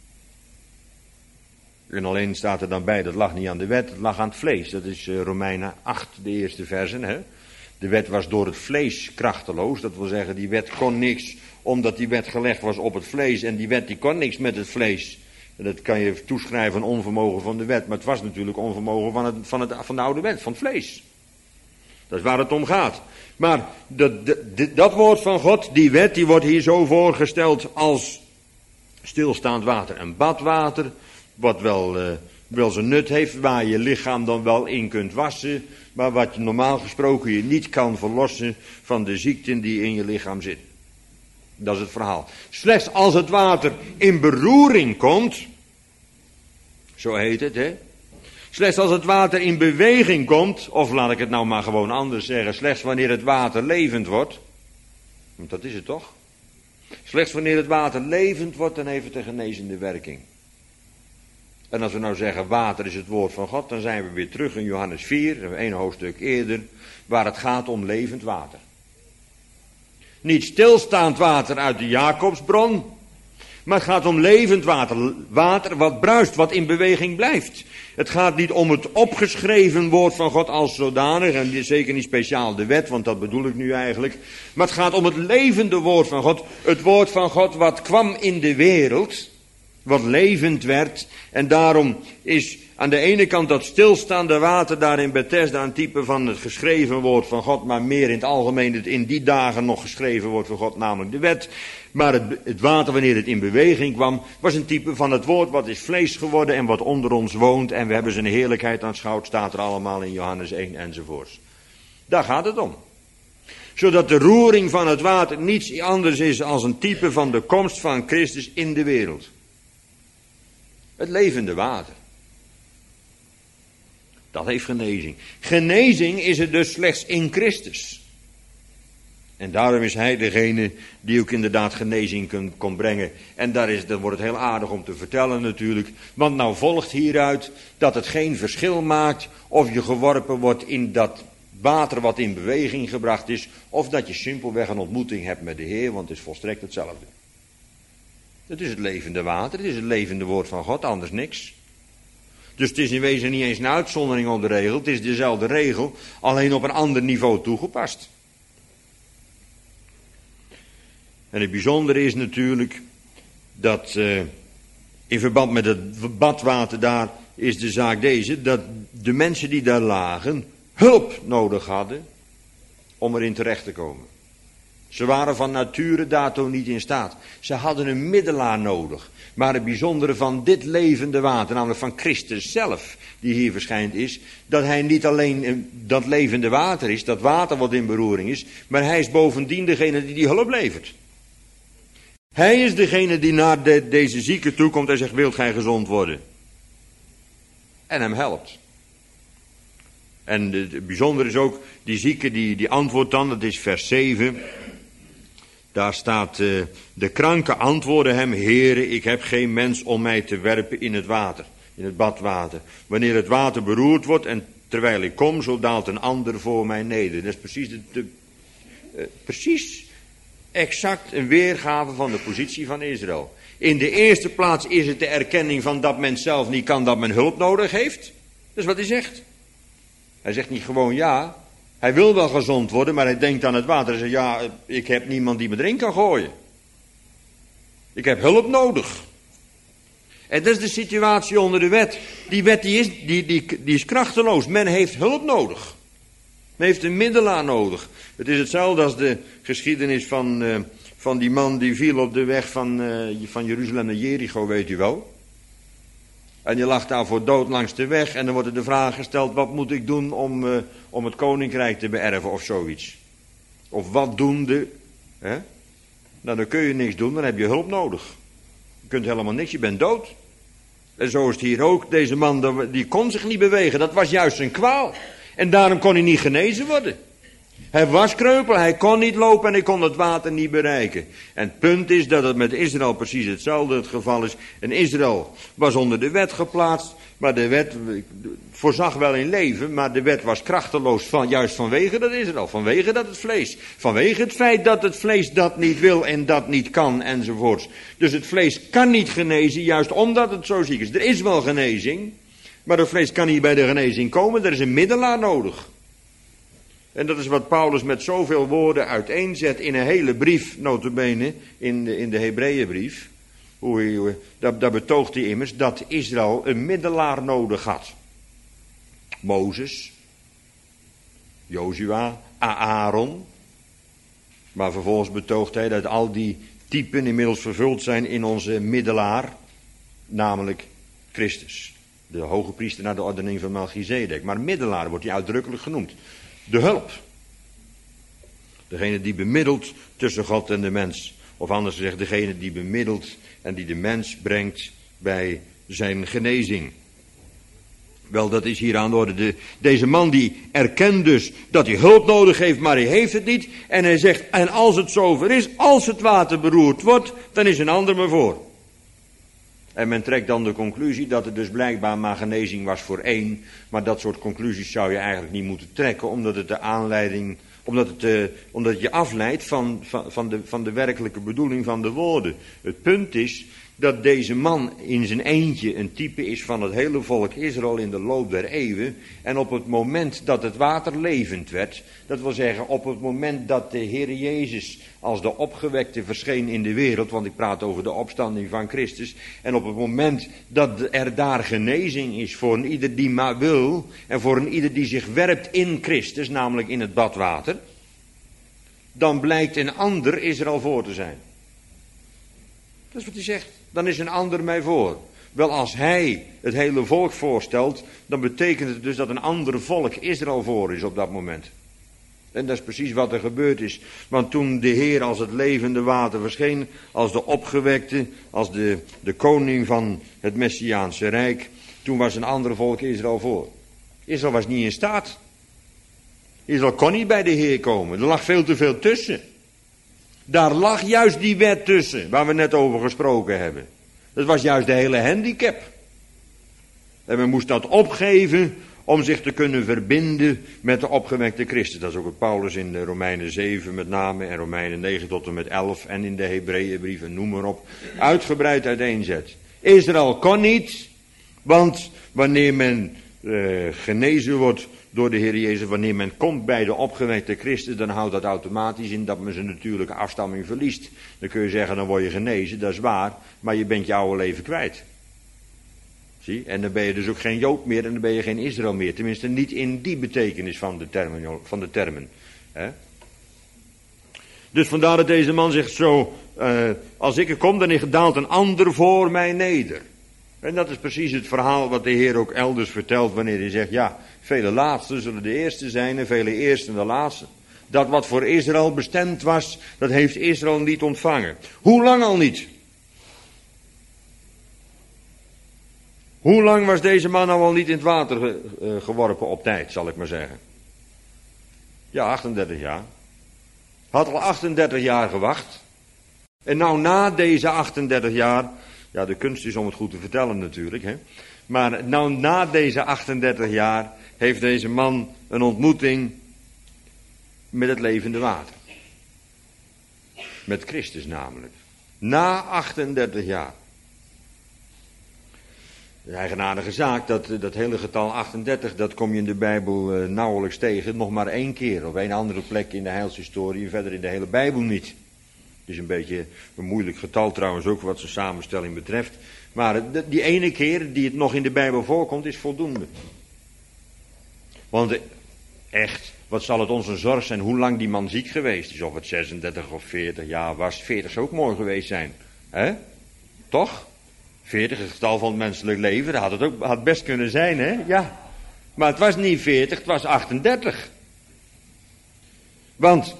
En alleen staat er dan bij, dat lag niet aan de wet, het lag aan het vlees. Dat is uh, Romeinen acht, de eerste versen. Hè? De wet was door het vlees krachteloos. Dat wil zeggen, die wet kon niks, omdat die wet gelegd was op het vlees. En die wet die kon niks met het vlees. En dat kan je toeschrijven aan onvermogen van de wet. Maar het was natuurlijk onvermogen van, het, van, het, van de oude wet, van het vlees. Dat is waar het om gaat. Maar dat, dat, dat woord van God, die wet, die wordt hier zo voorgesteld als stilstaand water. Een badwater, wat wel, uh, wel zijn nut heeft, waar je lichaam dan wel in kunt wassen. Maar wat je normaal gesproken je niet kan verlossen van de ziekten die in je lichaam zitten. Dat is het verhaal. Slechts als het water in beroering komt, zo heet het, hè. Slechts als het water in beweging komt, of laat ik het nou maar gewoon anders zeggen, slechts wanneer het water levend wordt, Want dat is het toch? Slechts wanneer het water levend wordt, dan heeft het een genezende werking. En als we nou zeggen, water is het woord van God, dan zijn we weer terug in Johannes vier, één hoofdstuk eerder, waar het gaat om levend water. Niet stilstaand water uit de Jacobsbron, maar het gaat om levend water. Water wat bruist, wat in beweging blijft. Het gaat niet om het opgeschreven woord van God als zodanig, en zeker niet speciaal de wet, want dat bedoel ik nu eigenlijk. Maar het gaat om het levende woord van God. Het woord van God wat kwam in de wereld, wat levend werd. En daarom is aan de ene kant dat stilstaande water daar in Bethesda een type van het geschreven woord van God, maar meer in het algemeen het in die dagen nog geschreven woord van God, namelijk de wet. Maar het, het water, wanneer het in beweging kwam, was een type van het woord wat is vlees geworden en wat onder ons woont. En we hebben zijn heerlijkheid aanschouwd, staat er allemaal in Johannes één enzovoorts. Daar gaat het om. Zodat de roering van het water niets anders is als een type van de komst van Christus in de wereld. Het levende water. Dat heeft genezing. Genezing is het dus slechts in Christus. En daarom is hij degene die ook inderdaad genezing kon, kon brengen. En daar is, dan wordt het heel aardig om te vertellen natuurlijk. Want nou volgt hieruit dat het geen verschil maakt of je geworpen wordt in dat water wat in beweging gebracht is. Of dat je simpelweg een ontmoeting hebt met de Heer, want het is volstrekt hetzelfde. Het is het levende water, het is het levende woord van God, anders niks. Dus het is in wezen niet eens een uitzondering op de regel, het is dezelfde regel, alleen op een ander niveau toegepast. En het bijzondere is natuurlijk dat uh, in verband met het badwater daar is de zaak deze, dat de mensen die daar lagen hulp nodig hadden om erin terecht te komen. Ze waren van nature daartoe niet in staat. Ze hadden een middelaar nodig. Maar het bijzondere van dit levende water, namelijk van Christus zelf, die hier verschijnt, is dat hij niet alleen dat levende water is, dat water wat in beroering is, maar hij is bovendien degene die die hulp levert. Hij is degene die naar de, deze zieke toekomt en zegt, wilt gij gezond worden? En hem helpt. En het bijzondere is ook, die zieke die, die antwoordt dan, dat is vers zeven. Daar staat, uh, de kranke antwoordde hem, Heere, ik heb geen mens om mij te werpen in het water, in het badwater. Wanneer het water beroerd wordt en terwijl ik kom, zo daalt een ander voor mij neder. Dat is precies, de, de, uh, precies exact een weergave van de positie van Israël. In de eerste plaats is het de erkenning van dat men zelf niet kan, dat men hulp nodig heeft. Dat is wat hij zegt. Hij zegt niet gewoon ja. Hij wil wel gezond worden, maar hij denkt aan het water. Hij zegt, ja, ik heb niemand die me erin kan gooien. Ik heb hulp nodig. En dat is de situatie onder de wet. Die wet die is, die, die, die is krachteloos. Men heeft hulp nodig. Men heeft een middelaar nodig. Het is hetzelfde als de geschiedenis van, uh, van die man die viel op de weg van, uh, van Jeruzalem naar Jericho, weet u wel. En die lag daar voor dood langs de weg. En dan wordt er de vraag gesteld, wat moet ik doen om, uh, om het koninkrijk te beërven of zoiets. Of wat doende. Hè? Nou, dan kun je niks doen, dan heb je hulp nodig. Je kunt helemaal niks, je bent dood. En zo is het hier ook. Deze man, die kon zich niet bewegen. Dat was juist zijn kwaal. En daarom kon hij niet genezen worden. Hij was kreupel, hij kon niet lopen en hij kon het water niet bereiken. En het punt is dat het met Israël precies hetzelfde het geval is. En Israël was onder de wet geplaatst, maar de wet voorzag wel in leven, maar de wet was krachteloos van, juist vanwege dat Israël, vanwege dat het vlees. Vanwege het feit dat het vlees dat niet wil en dat niet kan enzovoorts. Dus het vlees kan niet genezen, juist omdat het zo ziek is. Er is wel genezing, maar het vlees kan niet bij de genezing komen, er is een middelaar nodig. En dat is wat Paulus met zoveel woorden uiteenzet in een hele brief, nota bene, in de, in de Hebreeënbrief. Hoe hij, daar, daar betoogt hij immers dat Israël een middelaar nodig had. Mozes, Jozua, Aaron. Maar vervolgens betoogt hij dat al die typen inmiddels vervuld zijn in onze middelaar, namelijk Christus. De hoge priester naar de ordening van Melchizedek. Maar middelaar wordt hij uitdrukkelijk genoemd. De hulp. Degene die bemiddelt tussen God en de mens. Of anders gezegd, degene die bemiddelt en die de mens brengt bij zijn genezing. Wel, dat is hier aan de orde. De, deze man die erkent dus dat hij hulp nodig heeft, maar hij heeft het niet. En hij zegt, en als het zover is, als het water beroerd wordt, dan is een ander me voor. En men trekt dan de conclusie dat er dus blijkbaar maar genezing was voor één. Maar dat soort conclusies zou je eigenlijk niet moeten trekken, omdat het de aanleiding, omdat het, uh, omdat het je afleidt van, van, van, de, van de werkelijke bedoeling van de woorden. Het punt is dat deze man in zijn eentje een type is van het hele volk Israël in de loop der eeuwen. En op het moment dat het water levend werd, dat wil zeggen op het moment dat de Heer Jezus als de opgewekte verscheen in de wereld, want ik praat over de opstanding van Christus, en op het moment dat er daar genezing is voor een ieder die maar wil, en voor een ieder die zich werpt in Christus, namelijk in het badwater, dan blijkt een ander Israël voor te zijn. Dat is wat hij zegt. Dan is een ander mij voor. Wel, als hij het hele volk voorstelt, dan betekent het dus dat een ander volk Israël voor is op dat moment. En dat is precies wat er gebeurd is. Want toen de Heer als het levende water verscheen, als de opgewekte, als de, de koning van het Messiaanse Rijk, toen was een ander volk Israël voor. Israël was niet in staat. Israël kon niet bij de Heer komen. Er lag veel te veel tussen. Daar lag juist die wet tussen, waar we net over gesproken hebben. Dat was juist de hele handicap. En men moest dat opgeven om zich te kunnen verbinden met de opgewekte Christus. Dat is ook wat Paulus in de Romeinen zeven met name en Romeinen negen tot en met elf en in de Hebreeënbrief en noem maar op, uitgebreid uiteenzet. Israël kon niet, want wanneer men uh, genezen wordt door de Heer Jezus, wanneer men komt bij de opgewekte Christus, dan houdt dat automatisch in dat men zijn natuurlijke afstamming verliest. Dan kun je zeggen, dan word je genezen, dat is waar, maar je bent je oude leven kwijt. Zie? En dan ben je dus ook geen Jood meer en dan ben je geen Israël meer. Tenminste niet in die betekenis van de termen. Van de termen hè? Dus vandaar dat deze man zegt zo, uh, als ik er kom, dan daalt een ander voor mij neder. En dat is precies het verhaal wat de Heer ook elders vertelt wanneer hij zegt, ja, vele laatsten zullen de eerste zijn en vele eersten de laatste. Dat wat voor Israël bestemd was, dat heeft Israël niet ontvangen. Hoe lang al niet? Hoe lang was deze man nou al niet in het water ge, uh, geworpen op tijd, zal ik maar zeggen? Ja, achtendertig jaar. Had al achtendertig jaar gewacht. En nou na deze achtendertig jaar, ja, de kunst is om het goed te vertellen natuurlijk, hè. Maar nou na deze achtendertig jaar heeft deze man een ontmoeting met het levende water. Met Christus namelijk. Na achtendertig jaar. Een eigenaardige zaak, dat, dat hele getal achtendertig, dat kom je in de Bijbel uh, nauwelijks tegen. Nog maar één keer, op een andere plek in de heilshistorie, verder in de hele Bijbel niet. Het is een beetje een moeilijk getal trouwens ook, wat zijn samenstelling betreft. Maar die ene keer die het nog in de Bijbel voorkomt, is voldoende. Want echt, wat zal het ons een zorg zijn hoe lang die man ziek geweest is. Of het zesendertig of veertig jaar was. veertig zou ook mooi geweest zijn. Hè? Toch? veertig, het getal van het menselijk leven, dat had het ook had best kunnen zijn, hè? Ja. Maar het was niet veertig, het was achtendertig. Want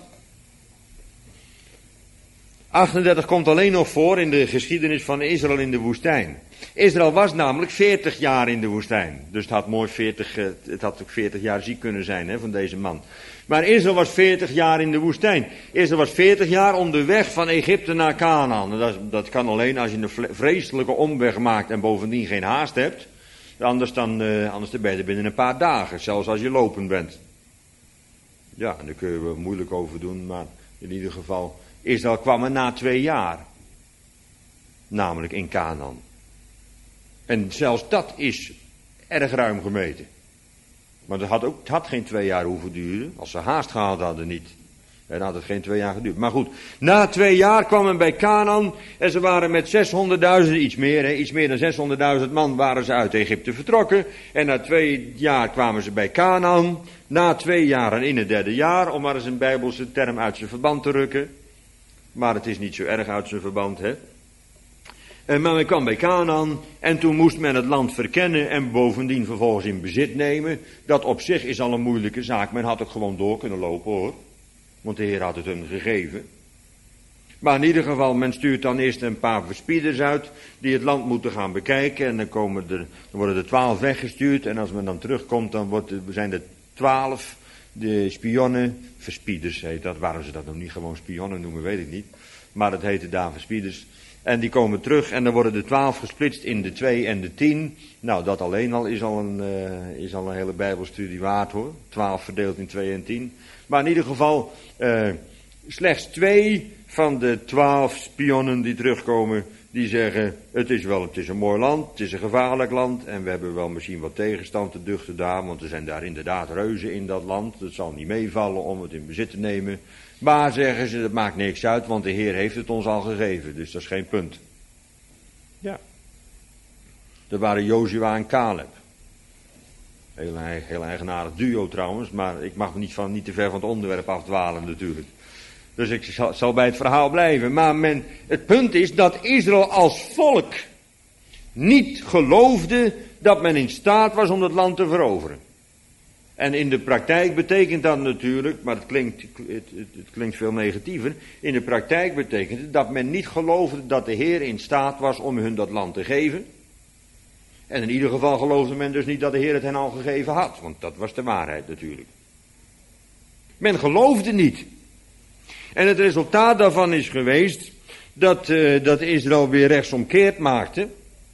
achtendertig komt alleen nog voor in de geschiedenis van Israël in de woestijn. Israël was namelijk veertig jaar in de woestijn. Dus het had mooi veertig, het had ook veertig jaar ziek kunnen zijn, hè, van deze man. Maar Israël was veertig jaar in de woestijn. Israël was veertig jaar onderweg van Egypte naar Canaan. En dat, dat kan alleen als je een vreselijke omweg maakt en bovendien geen haast hebt. Anders, dan, uh, anders dan ben je er binnen een paar dagen, zelfs als je lopen bent. Ja, daar kun je moeilijk over doen, maar in ieder geval, Israël kwam er na twee jaar. Namelijk in Canaan. En zelfs dat is erg ruim gemeten. Maar het had, ook, het had geen twee jaar hoeven duren. Als ze haast gehad hadden niet. Dan had het geen twee jaar geduurd. Maar goed, na twee jaar kwam men bij Canaan. En ze waren met zeshonderdduizend, iets meer, hè, iets meer dan zeshonderdduizend man waren ze uit Egypte vertrokken. En na twee jaar kwamen ze bij Canaan. Na twee jaar en in het derde jaar, om maar eens een Bijbelse term uit zijn verband te rukken. Maar het is niet zo erg uit zijn verband, hè. Maar men kwam bij Canaan en toen moest men het land verkennen en bovendien vervolgens in bezit nemen. Dat op zich is al een moeilijke zaak. Men had ook gewoon door kunnen lopen hoor. Want de Heer had het hun gegeven. Maar in ieder geval, men stuurt dan eerst een paar verspieders uit die het land moeten gaan bekijken. En dan, komen er, dan worden er twaalf weggestuurd. En als men dan terugkomt, dan wordt, zijn er twaalf de spionnen, verspieders heet dat. Waarom ze dat nog niet gewoon spionnen noemen, weet ik niet. Maar dat heette daar verspieders. En die komen terug en dan worden de twaalf gesplitst in de twee en de tien. Nou, dat alleen al is al een, uh, is al een hele bijbelstudie waard hoor. Twaalf verdeeld in twee en tien. Maar in ieder geval, uh, slechts twee van de twaalf spionnen die terugkomen, die zeggen, het is wel, het is een mooi land, het is een gevaarlijk land. En we hebben wel misschien wat tegenstand te duchten daar, want er zijn daar inderdaad reuzen in dat land. Het zal niet meevallen om het in bezit te nemen. Maar zeggen ze, dat maakt niks uit, want de Heer heeft het ons al gegeven, dus dat is geen punt. Ja. Dat waren Jozua en Caleb. Heel, heel eigenaardig duo trouwens, maar ik mag me niet, van, niet te ver van het onderwerp afdwalen natuurlijk. Dus ik zal, zal bij het verhaal blijven. Maar men, het punt is dat Israël als volk niet geloofde dat men in staat was om het land te veroveren. En in de praktijk betekent dat natuurlijk, maar het klinkt, het, het, het klinkt veel negatiever. In de praktijk betekent het dat men niet geloofde dat de Heer in staat was om hun dat land te geven. En in ieder geval geloofde men dus niet dat de Heer het hen al gegeven had. Want dat was de waarheid natuurlijk. Men geloofde niet. En het resultaat daarvan is geweest dat, uh, dat Israël weer rechtsomkeerd maakte.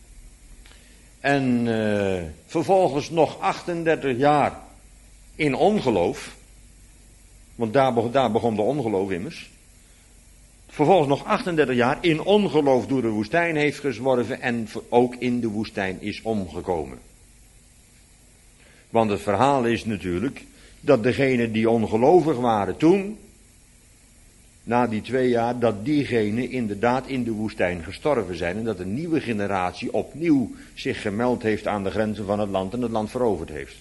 En uh, vervolgens nog achtendertig jaar in ongeloof. Want daar begon, daar begon de ongeloof immers. Vervolgens nog achtendertig jaar in ongeloof door de woestijn heeft gezworven en ook in de woestijn is omgekomen. Want het verhaal is natuurlijk dat degenen die ongelovig waren toen, na die twee jaar, dat diegenen inderdaad in de woestijn gestorven zijn. En dat een nieuwe generatie opnieuw zich gemeld heeft aan de grenzen van het land en het land veroverd heeft.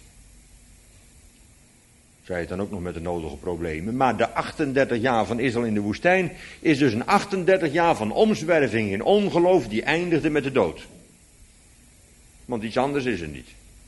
Zij het dan ook nog met de nodige problemen. Maar de achtendertig jaar van Israël in de woestijn is dus een achtendertig jaar van omzwerving in ongeloof die eindigde met de dood. Want iets anders is er niet.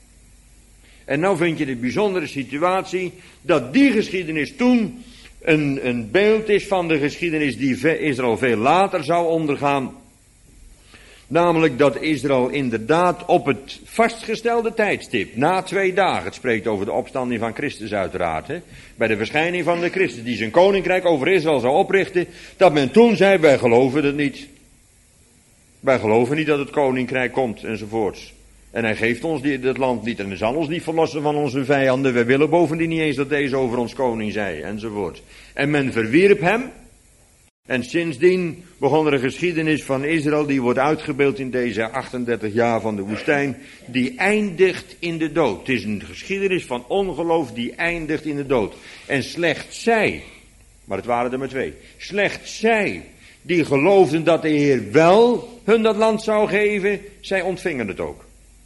En nou vind je de bijzondere situatie dat die geschiedenis toen Een, een beeld is van de geschiedenis die Israël veel later zou ondergaan. Namelijk dat Israël inderdaad op het vastgestelde tijdstip, na twee dagen, het spreekt over de opstanding van Christus uiteraard, hè, bij de verschijning van de Christus die zijn koninkrijk over Israël zou oprichten, dat men toen zei, wij geloven het niet. Wij geloven niet dat het koninkrijk komt, enzovoorts. En hij geeft ons dit, dit land niet en hij zal ons niet verlossen van onze vijanden. We willen bovendien niet eens dat deze over ons koning zei, enzovoort. En men verwierp hem. En sindsdien begon er een geschiedenis van Israël, die wordt uitgebeeld in deze achtendertig jaar van de woestijn, die eindigt in de dood. Het is een geschiedenis van ongeloof die eindigt in de dood. En slechts zij, maar het waren er maar twee, slechts zij die geloofden dat de Heer wel hun dat land zou geven, zij ontvingen het ook.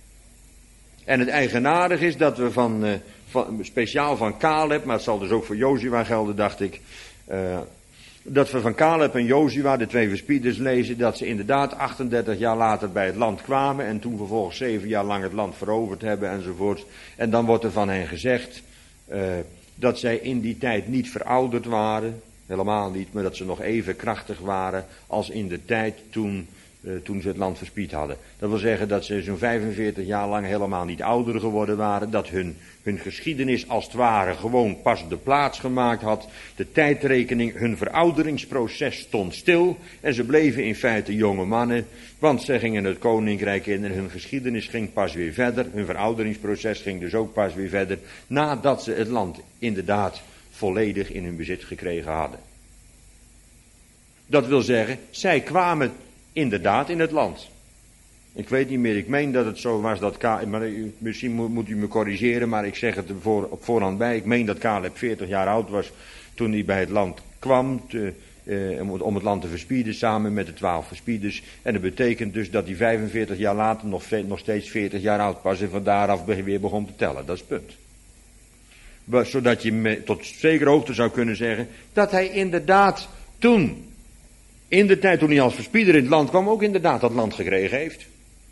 En het eigenaardige is dat we van, uh, van, speciaal van Caleb, maar het zal dus ook voor Jozua gelden, dacht ik, uh, dat we van Caleb en Jozua, de twee verspieders, lezen dat ze inderdaad achtendertig jaar later bij het land kwamen en toen vervolgens zeven jaar lang het land veroverd hebben enzovoort. En dan wordt er van hen gezegd uh, dat zij in die tijd niet verouderd waren, helemaal niet, maar dat ze nog even krachtig waren als in de tijd toen Uh, toen ze het land verspied hadden. Dat wil zeggen dat ze zo'n vijfenveertig jaar lang helemaal niet ouder geworden waren. Dat hun, hun geschiedenis als het ware gewoon pas de plaats gemaakt had. De tijdrekening, hun verouderingsproces stond stil. En ze bleven in feite jonge mannen. Want ze gingen het koninkrijk in en hun geschiedenis ging pas weer verder. Hun verouderingsproces ging dus ook pas weer verder. Nadat ze het land inderdaad volledig in hun bezit gekregen hadden. Dat wil zeggen, zij kwamen inderdaad in het land. Ik weet niet meer, ik meen dat het zo was dat Caleb, maar misschien moet u me corrigeren, maar ik zeg het er voor, op voorhand bij. Ik meen dat Caleb veertig jaar oud was toen hij bij het land kwam, te, eh, om het land te verspieden samen met de twaalf verspieders. En dat betekent dus dat hij vijfenveertig jaar later nog, nog steeds veertig jaar oud was en van daaraf weer begon te tellen. Dat is het punt. Zodat je me, tot zekere hoogte zou kunnen zeggen dat hij inderdaad toen, in de tijd toen hij als verspieder in het land kwam, ook inderdaad dat land gekregen heeft.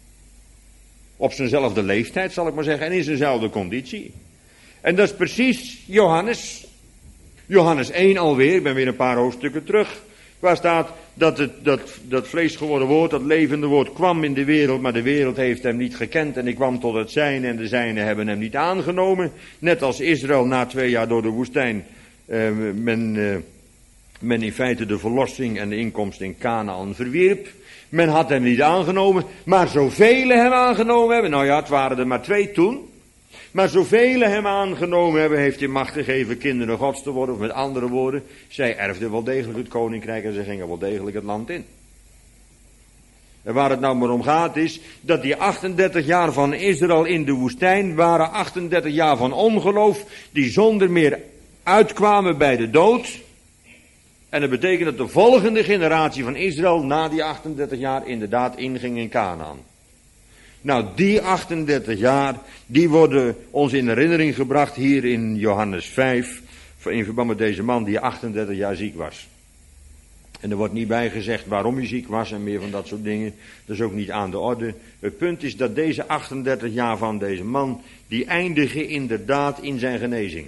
Op zijnzelfde leeftijd, zal ik maar zeggen, en in zijnzelfde conditie. En dat is precies Johannes. Johannes één alweer, ik ben weer een paar hoofdstukken terug. Waar staat dat het, dat, dat vlees geworden woord, dat levende woord kwam in de wereld, maar de wereld heeft hem niet gekend en hij kwam tot het zijne en de zijnen hebben hem niet aangenomen. Net als Israël na twee jaar door de woestijn, uh, men, uh, men in feite de verlossing en de inkomst in Kanaan verwierp. Men had hem niet aangenomen, maar zoveel hem aangenomen hebben, nou ja, het waren er maar twee toen. Maar zoveel hem aangenomen hebben, heeft hij macht gegeven kinderen gods te worden. Of met andere woorden, zij erfden wel degelijk het koninkrijk en ze gingen wel degelijk het land in. En waar het nou maar om gaat is, dat die achtendertig jaar van Israël in de woestijn waren achtendertig jaar van ongeloof, die zonder meer uitkwamen bij de dood. En dat betekent dat de volgende generatie van Israël na die achtendertig jaar inderdaad inging in Kanaan. Nou, die achtendertig jaar, die worden ons in herinnering gebracht hier in Johannes vijf, in verband met deze man die achtendertig jaar ziek was. En er wordt niet bij gezegd waarom hij ziek was en meer van dat soort dingen. Dat is ook niet aan de orde. Het punt is dat deze achtendertig jaar van deze man, die eindigen inderdaad in zijn genezing.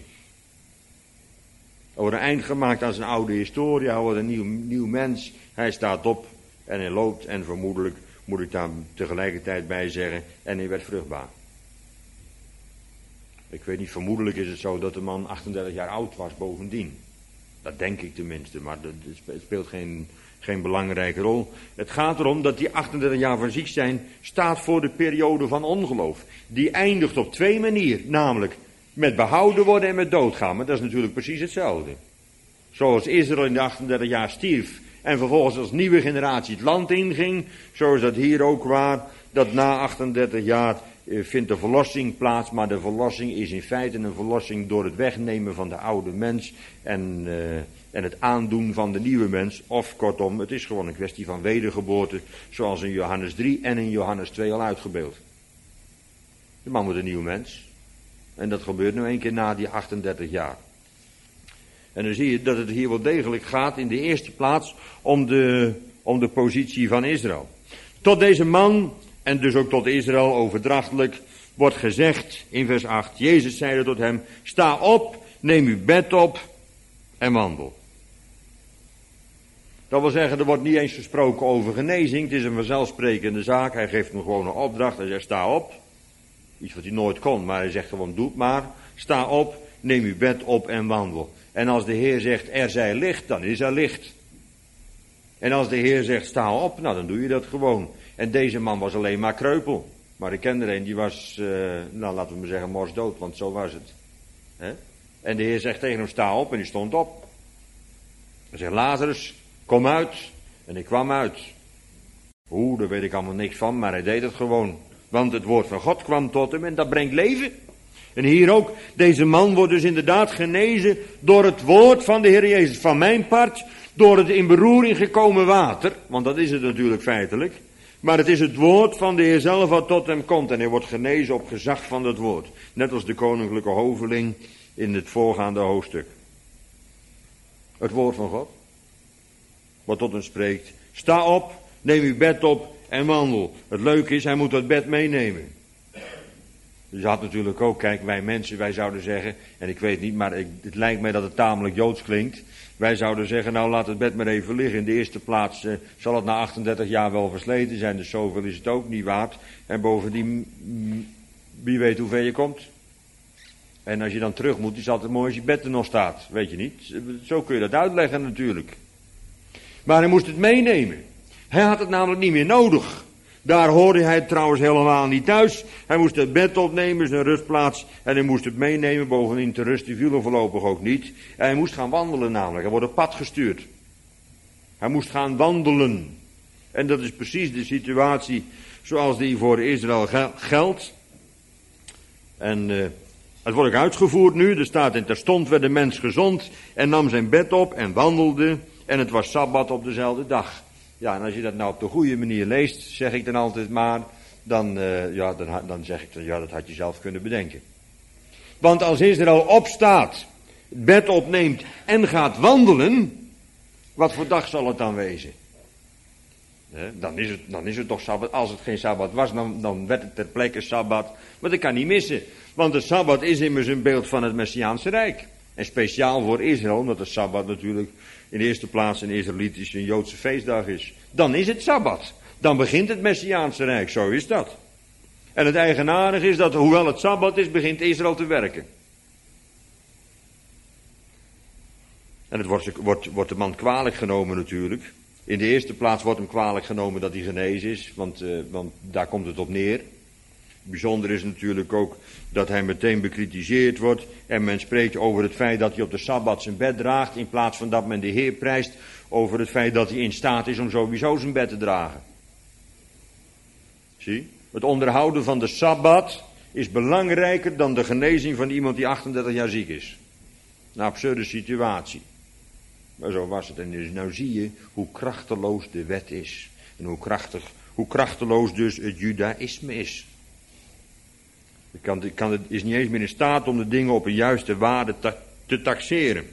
Er wordt een eind gemaakt aan zijn oude historie, hij wordt een nieuw, nieuw mens, hij staat op en hij loopt en vermoedelijk, moet ik daar tegelijkertijd bij zeggen, en hij werd vruchtbaar. Ik weet niet, vermoedelijk is het zo dat de man achtendertig jaar oud was bovendien. Dat denk ik tenminste, maar het speelt geen, geen belangrijke rol. Het gaat erom dat die achtendertig jaar van ziek zijn staat voor de periode van ongeloof. Die eindigt op twee manieren, namelijk met behouden worden en met doodgaan. Maar dat is natuurlijk precies hetzelfde. Zoals Israël in de achtendertig jaar stierf en vervolgens als nieuwe generatie het land inging, zo is dat hier ook waar, dat na achtendertig jaar eh, vindt de verlossing plaats, maar de verlossing is in feite een verlossing door het wegnemen van de oude mens en, uh, en het aandoen van de nieuwe mens, of kortom, het is gewoon een kwestie van wedergeboorte, zoals in Johannes drie en in Johannes twee al uitgebeeld. De man wordt een nieuw mens, en dat gebeurt nu een keer na die achtendertig jaar. En dan zie je dat het hier wel degelijk gaat in de eerste plaats om de, om de positie van Israël. Tot deze man, en dus ook tot Israël overdrachtelijk, wordt gezegd in vers acht. Jezus zeide tot hem, sta op, neem uw bed op en wandel. Dat wil zeggen, er wordt niet eens gesproken over genezing. Het is een vanzelfsprekende zaak. Hij geeft hem gewoon een opdracht. Hij zegt, sta op. Iets wat hij nooit kon, maar hij zegt gewoon, doe het maar. Sta op, neem uw bed op en wandel. En als de Heer zegt, er zij licht, dan is er licht. En als de Heer zegt, sta op, nou dan doe je dat gewoon. En deze man was alleen maar kreupel. Maar ik ken er een, die was, uh, nou laten we maar zeggen, morsdood, want zo was het. He? En de Heer zegt tegen hem, sta op, en hij stond op. Hij zegt, Lazarus, kom uit. En hij kwam uit. Oeh, daar weet ik allemaal niks van, maar hij deed het gewoon. Want het woord van God kwam tot hem en dat brengt leven. En hier ook, deze man wordt dus inderdaad genezen door het woord van de Heer Jezus. Van mijn part, door het in beroering gekomen water. Want dat is het natuurlijk feitelijk. Maar het is het woord van de Heer zelf wat tot hem komt. En hij wordt genezen op gezag van dat woord. Net als de koninklijke hoveling in het voorgaande hoofdstuk. Het woord van God. Wat tot hem spreekt. Sta op, neem uw bed op en wandel. Het leuke is, hij moet dat bed meenemen. Dus hij had natuurlijk ook, kijk, wij mensen, wij zouden zeggen, en ik weet niet, maar ik, het lijkt mij dat het tamelijk joods klinkt. Wij zouden zeggen, nou laat het bed maar even liggen. In de eerste plaats uh, zal het na achtendertig jaar wel versleten zijn, dus zoveel is het ook niet waard. En bovendien, mm, wie weet hoe ver je komt. En als je dan terug moet, is het altijd mooi als je bed er nog staat, weet je niet. Zo kun je dat uitleggen natuurlijk. Maar hij moest het meenemen. Hij had het namelijk niet meer nodig. Daar hoorde hij het trouwens helemaal niet thuis. Hij moest het bed opnemen, zijn rustplaats, en hij moest het meenemen. Bovendien te rust, die viel er voorlopig ook niet. En hij moest gaan wandelen namelijk, hij wordt op pad gestuurd. Hij moest gaan wandelen. En dat is precies de situatie zoals die voor Israël geldt. En uh, het wordt ook uitgevoerd nu. Er staat in terstond werd de mens gezond en nam zijn bed op en wandelde. En het was Sabbat op dezelfde dag. Ja, en als je dat nou op de goede manier leest, zeg ik dan altijd maar, dan, uh, ja, dan, dan zeg ik dan, ja, dat had je zelf kunnen bedenken. Want als Israël opstaat, het bed opneemt en gaat wandelen, wat voor dag zal het dan wezen? He, dan, is het, dan is het toch Sabbat. Als het geen Sabbat was, dan, dan werd het ter plekke Sabbat. Maar dat kan niet missen. Want de Sabbat is immers een beeld van het Messiaanse Rijk. En speciaal voor Israël, omdat de Sabbat natuurlijk in de eerste plaats een Israëlitische, een Joodse feestdag is. Dan is het Sabbat. Dan begint het Messiaanse Rijk, zo is dat. En het eigenaardige is dat, hoewel het Sabbat is, begint Israël te werken. En het wordt, wordt, wordt de man kwalijk genomen natuurlijk. In de eerste plaats wordt hem kwalijk genomen dat hij genezen is, want, uh, want daar komt het op neer. Bijzonder is natuurlijk ook dat hij meteen bekritiseerd wordt en men spreekt over het feit dat hij op de Sabbat zijn bed draagt, in plaats van dat men de Heer prijst over het feit dat hij in staat is om sowieso zijn bed te dragen. Zie, het onderhouden van de Sabbat is belangrijker dan de genezing van iemand die achtendertig jaar ziek is. Een absurde situatie. Maar zo was het. En dus nou zie je hoe krachteloos de wet is. En hoe, krachtig, hoe krachteloos dus het judaïsme is. Het kan, het kan, het is niet eens meer in staat om de dingen op een juiste waarde ta, te taxeren.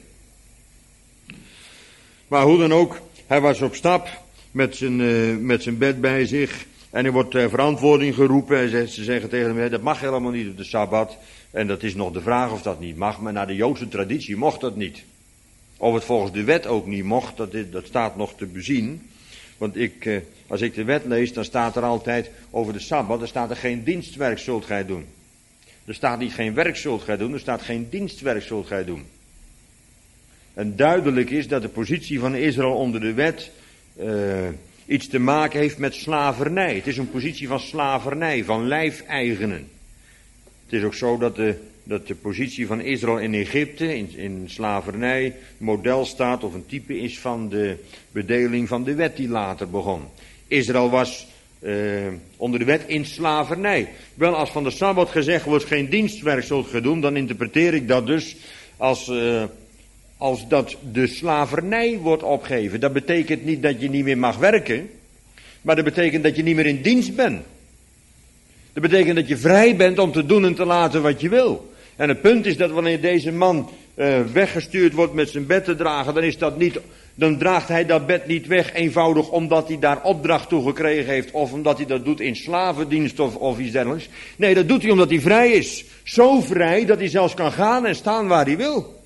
Maar hoe dan ook, hij was op stap met zijn, uh, met zijn bed bij zich. En er wordt ter verantwoording geroepen. En ze zeggen tegen hem, dat mag helemaal niet op de Sabbat. En dat is nog de vraag of dat niet mag. Maar naar de Joodse traditie mocht dat niet. Of het volgens de wet ook niet mocht, dat, is, dat staat nog te bezien. Want ik, eh, als ik de wet lees, dan staat er altijd over de Sabbat, er staat er geen dienstwerk zult gij doen. Er staat niet geen werk zult gij doen, er staat geen dienstwerk zult gij doen. En duidelijk is dat de positie van Israël onder de wet uh, iets te maken heeft met slavernij. Het is een positie van slavernij, van lijfeigenen. Het is ook zo dat de, dat de positie van Israël in Egypte, in, in slavernij, model staat of een type is van de bedeling van de wet die later begon. Israël was uh, onder de wet in slavernij. Wel, als van de Sabbat gezegd wordt geen dienstwerk zult ge doen, dan interpreteer ik dat dus als, uh, als dat de slavernij wordt opgegeven. Dat betekent niet dat je niet meer mag werken, maar dat betekent dat je niet meer in dienst bent. Dat betekent dat je vrij bent om te doen en te laten wat je wil. En het punt is dat wanneer deze man uh, weggestuurd wordt met zijn bed te dragen, dan is dat niet, dan draagt hij dat bed niet weg eenvoudig omdat hij daar opdracht toe gekregen heeft, of omdat hij dat doet in slavendienst of, of iets dergelijks. Nee, dat doet hij omdat hij vrij is. Zo vrij dat hij zelfs kan gaan en staan waar hij wil.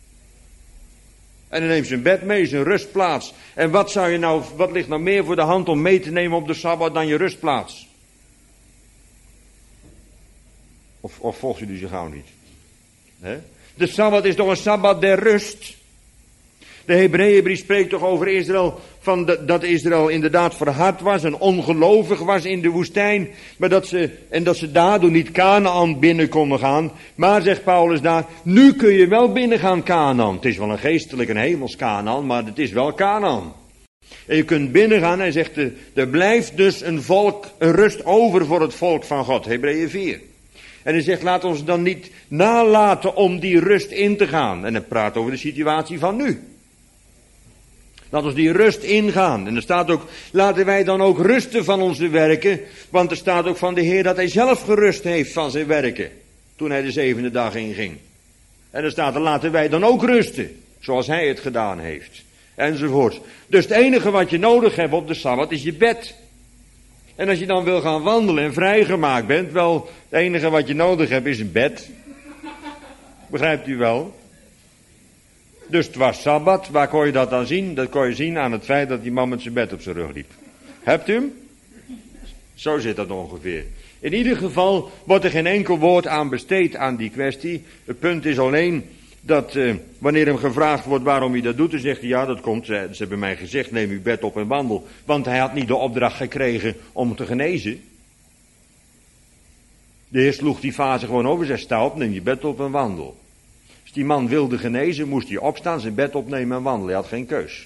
En hij neemt zijn bed mee, zijn rustplaats. En wat zou je nou, wat ligt nou meer voor de hand om mee te nemen op de Sabbat dan je rustplaats? Of, of volgt u die zo gauw niet? He? De Sabbat is toch een Sabbat der rust. De Hebreeënbrief spreekt toch over Israël, van de, dat Israël inderdaad verhard was en ongelovig was in de woestijn. Maar dat ze, en dat ze daardoor niet Kanaan binnen konden gaan. Maar, zegt Paulus daar, nu kun je wel binnen gaan Kanaan. Het is wel een geestelijk, een hemels Kanaan, maar het is wel Kanaan. En je kunt binnengaan, hij zegt, er blijft dus een volk, een rust over voor het volk van God. Hebreeën vier. En hij zegt, laat ons dan niet nalaten om die rust in te gaan. En hij praat over de situatie van nu. Laat ons die rust ingaan. En er staat ook, laten wij dan ook rusten van onze werken. Want er staat ook van de Heer dat hij zelf gerust heeft van zijn werken. Toen hij de zevende dag inging. En er staat er, laten wij dan ook rusten. Zoals hij het gedaan heeft. Enzovoort. Dus het enige wat je nodig hebt op de Sabbat is je bed. En als je dan wil gaan wandelen en vrijgemaakt bent, wel, het enige wat je nodig hebt is een bed. Begrijpt u wel? Dus het was Sabbat. Waar kon je dat dan zien? Dat kon je zien aan het feit dat die man met zijn bed op zijn rug liep. Hebt u hem? Zo zit dat ongeveer. In ieder geval wordt er geen enkel woord aan besteed aan die kwestie. Het punt is alleen dat uh, wanneer hem gevraagd wordt waarom hij dat doet, dan zegt hij, ja, dat komt, ze, ze hebben mij gezegd, neem uw bed op en wandel. Want hij had niet de opdracht gekregen om te genezen. De Heer sloeg die fase gewoon over, zei, sta op, neem je bed op en wandel. Als die man wilde genezen, moest hij opstaan, zijn bed opnemen en wandelen. Hij had geen keus.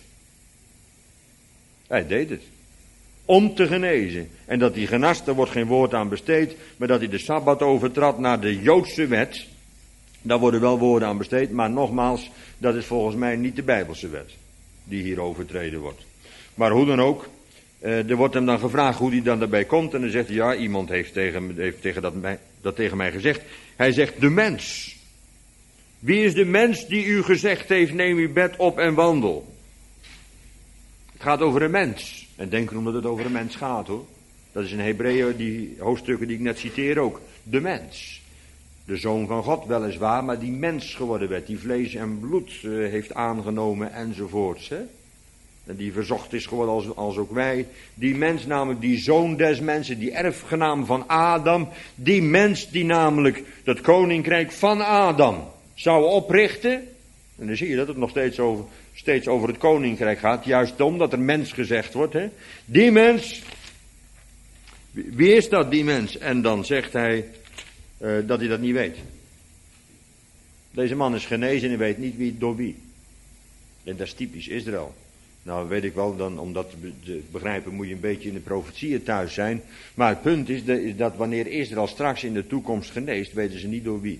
Hij deed het. Om te genezen. En dat hij genast, daar wordt geen woord aan besteed, maar dat hij de Sabbat overtrad naar de Joodse wet. Daar worden wel woorden aan besteed, maar nogmaals, dat is volgens mij niet de Bijbelse wet die hier overtreden wordt. Maar hoe dan ook, eh, er wordt hem dan gevraagd hoe hij dan daarbij komt. En dan zegt hij, ja, iemand heeft tegen, heeft tegen dat, dat tegen mij gezegd. Hij zegt, de mens. Wie is de mens die u gezegd heeft, neem uw bed op en wandel? Het gaat over een mens. En denk erom dat het over een mens gaat, hoor. Dat is in Hebreeën, die hoofdstukken die ik net citeer ook. De mens. De Zoon van God weliswaar, maar die mens geworden werd, die vlees en bloed uh, heeft aangenomen enzovoorts. Hè? En die verzocht is geworden als, als ook wij. Die mens namelijk, die zoon des mensen, die erfgenaam van Adam. Die mens die namelijk dat koninkrijk van Adam zou oprichten. En dan zie je dat het nog steeds over, steeds over het koninkrijk gaat. Juist omdat er mens gezegd wordt. Hè? Die mens, wie is dat die mens? En dan zegt hij uh, dat hij dat niet weet. Deze man is genezen en hij weet niet wie door wie. En dat is typisch Israël. Nou weet ik wel, dan, om dat te begrijpen moet je een beetje in de profetieën thuis zijn. Maar het punt is, de, is dat wanneer Israël straks in de toekomst geneest, weten ze niet door wie.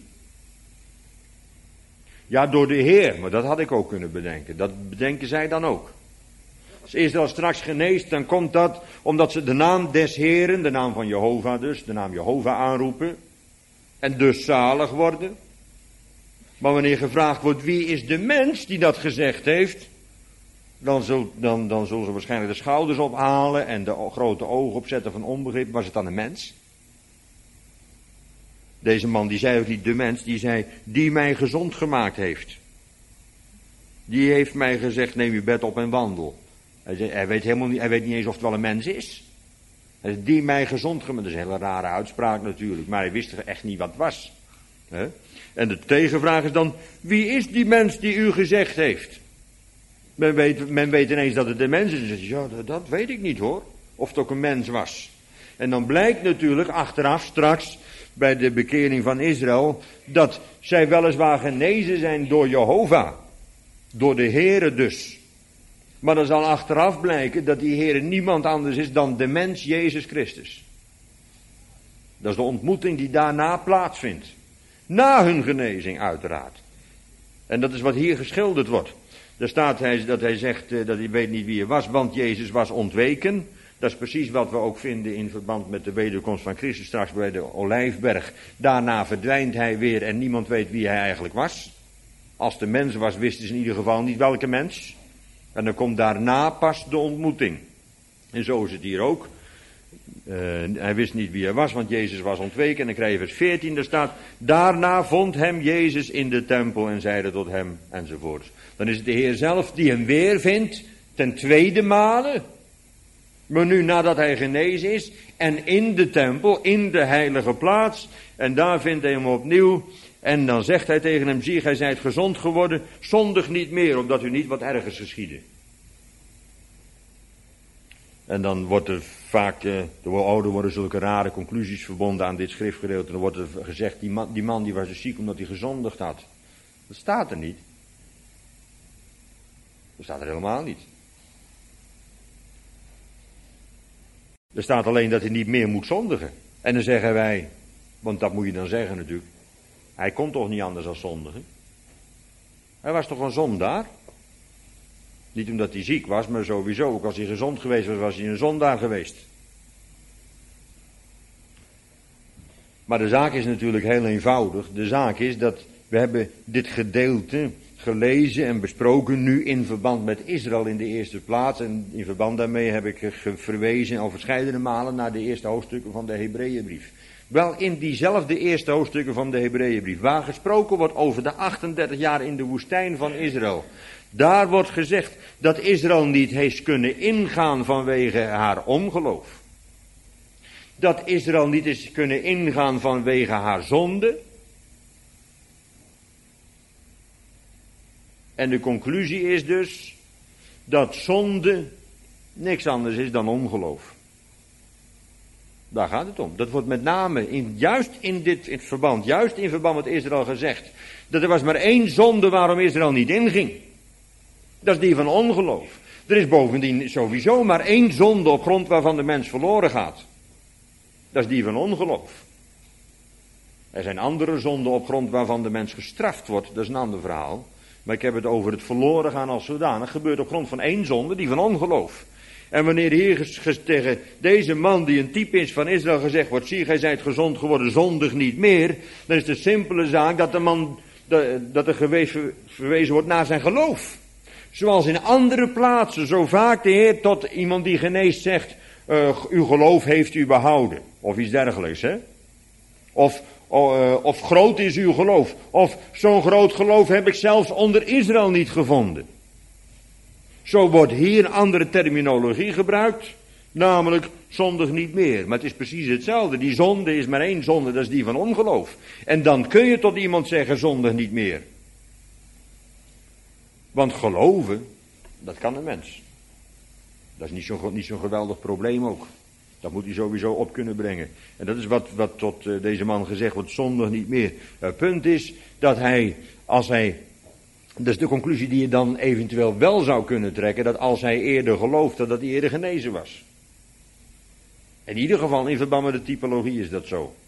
Ja, door de Heer, maar dat had ik ook kunnen bedenken. Dat bedenken zij dan ook. Als Israël straks geneest, dan komt dat omdat ze de naam des Heeren, de naam van Jehovah dus, de naam Jehovah aanroepen. En dus zalig worden. Maar wanneer gevraagd wordt wie is de mens die dat gezegd heeft, dan, zul, dan, dan zullen ze waarschijnlijk de schouders ophalen en de grote ogen opzetten van onbegrip. Was het dan een mens? Deze man die zei ook niet de mens, die zei die mij gezond gemaakt heeft. Die heeft mij gezegd neem uw bed op en wandel. Hij, zei, hij, weet helemaal niet, hij weet niet eens of het wel een mens is. Hij zei, die mij gezond gemaakt. Dat is een hele rare uitspraak natuurlijk, maar hij wist echt niet wat het was. He? En de tegenvraag is dan, wie is die mens die u gezegd heeft? Men weet, men weet ineens dat het een mens is. En zegt, ja, dat, dat weet ik niet hoor. Of het ook een mens was. En dan blijkt natuurlijk achteraf straks bij de bekering van Israël dat zij weliswaar genezen zijn door Jehovah. Door de Heere dus. Maar dan zal achteraf blijken dat die Heere niemand anders is dan de mens Jezus Christus. Dat is de ontmoeting die daarna plaatsvindt. Na hun genezing uiteraard. En dat is wat hier geschilderd wordt. Er staat hij, dat hij zegt uh, dat hij weet niet wie hij was, want Jezus was ontweken. Dat is precies wat we ook vinden in verband met de wederkomst van Christus straks bij de Olijfberg. Daarna verdwijnt hij weer en niemand weet wie hij eigenlijk was. Als de mens was, wisten ze in ieder geval niet welke mens. En dan komt daarna pas de ontmoeting. En zo is het hier ook. Uh, hij wist niet wie hij was, want Jezus was ontweken. En dan krijg je vers veertien, daar staat, daarna vond hem Jezus in de tempel en zeide tot hem, enzovoort. Dan is het de Heer zelf die hem weer vindt, ten tweede male. Maar nu nadat hij genezen is, en in de tempel, in de heilige plaats, en daar vindt hij hem opnieuw. En dan zegt hij tegen hem, zie, gij zijt gezond geworden, zondig niet meer, opdat u niet wat ergers geschiedde. En dan wordt er vaak, uh, door ouder worden zulke rare conclusies verbonden aan dit schriftgedeelte. Dan wordt er gezegd, die man, die man die was dus ziek omdat hij gezondigd had. Dat staat er niet. Dat staat er helemaal niet. Er staat alleen dat hij niet meer moet zondigen. En dan zeggen wij, want dat moet je dan zeggen natuurlijk. Hij kon toch niet anders dan zondigen. Hij was toch een zondaar? Niet omdat hij ziek was, maar sowieso. Ook als hij gezond geweest was, was hij een zondaar geweest. Maar de zaak is natuurlijk heel eenvoudig. De zaak is dat we hebben dit gedeelte gelezen en besproken nu in verband met Israël in de eerste plaats. En in verband daarmee heb ik verwezen al verscheidene malen naar de eerste hoofdstukken van de Hebreeënbrief. Wel in diezelfde eerste hoofdstukken van de Hebreeënbrief, waar gesproken wordt over de achtendertig jaar in de woestijn van Israël. Daar wordt gezegd dat Israël niet heeft kunnen ingaan vanwege haar ongeloof. Dat Israël niet is kunnen ingaan vanwege haar zonde. En de conclusie is dus dat zonde niks anders is dan ongeloof. Daar gaat het om. Dat wordt met name in, juist in dit in verband, juist in verband met Israël gezegd. Dat er was maar één zonde waarom Israël niet inging. Dat is die van ongeloof. Er is bovendien sowieso maar één zonde op grond waarvan de mens verloren gaat. Dat is die van ongeloof. Er zijn andere zonden op grond waarvan de mens gestraft wordt. Dat is een ander verhaal. Maar ik heb het over het verloren gaan als zodanig. Gebeurt op grond van één zonde, die van ongeloof. En wanneer hier tegen deze man die een type is van Israël gezegd wordt, zie, gij zijt gezond geworden, zondig niet meer. Dan is de simpele zaak dat de man, dat er gewezen, verwezen wordt naar zijn geloof. Zoals in andere plaatsen zo vaak de Heer tot iemand die geneest zegt, uh, uw geloof heeft u behouden. Of iets dergelijks, hè. Of, of groot is uw geloof. Of zo'n groot geloof heb ik zelfs onder Israël niet gevonden. Zo wordt hier andere terminologie gebruikt. Namelijk zondig niet meer. Maar het is precies hetzelfde. Die zonde is maar één zonde, dat is die van ongeloof. En dan kun je tot iemand zeggen zondig niet meer. Want geloven, dat kan een mens. Dat is niet zo'n niet zo'n geweldig probleem ook. Dat moet hij sowieso op kunnen brengen. En dat is wat, wat tot uh, deze man gezegd wordt, zondig niet meer. Het punt is dat hij, als hij, dat is de conclusie die je dan eventueel wel zou kunnen trekken, dat als hij eerder geloofde, dat hij eerder genezen was. In ieder geval in verband met de typologie is dat zo.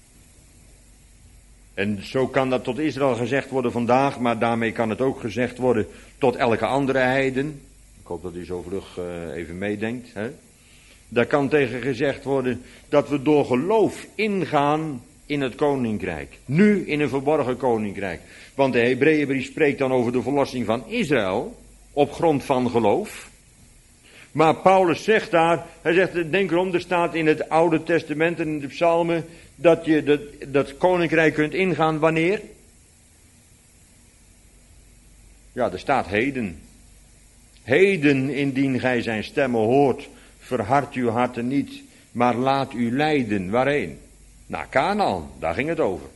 En zo kan dat tot Israël gezegd worden vandaag, maar daarmee kan het ook gezegd worden tot elke andere heiden. Ik hoop dat u zo vlug uh, even meedenkt. Hè? Daar kan tegen gezegd worden dat we door geloof ingaan in het koninkrijk. Nu in een verborgen koninkrijk. Want de Hebreeënbrief spreekt dan over de verlossing van Israël op grond van geloof. Maar Paulus zegt daar, hij zegt, denk erom, er staat in het Oude Testament en in de psalmen dat je dat, dat koninkrijk kunt ingaan wanneer? Ja, er staat heden. Heden, indien gij zijn stemmen hoort, verhard uw harten niet, maar laat u leiden. Waarheen? Naar Kanaan, daar ging het over.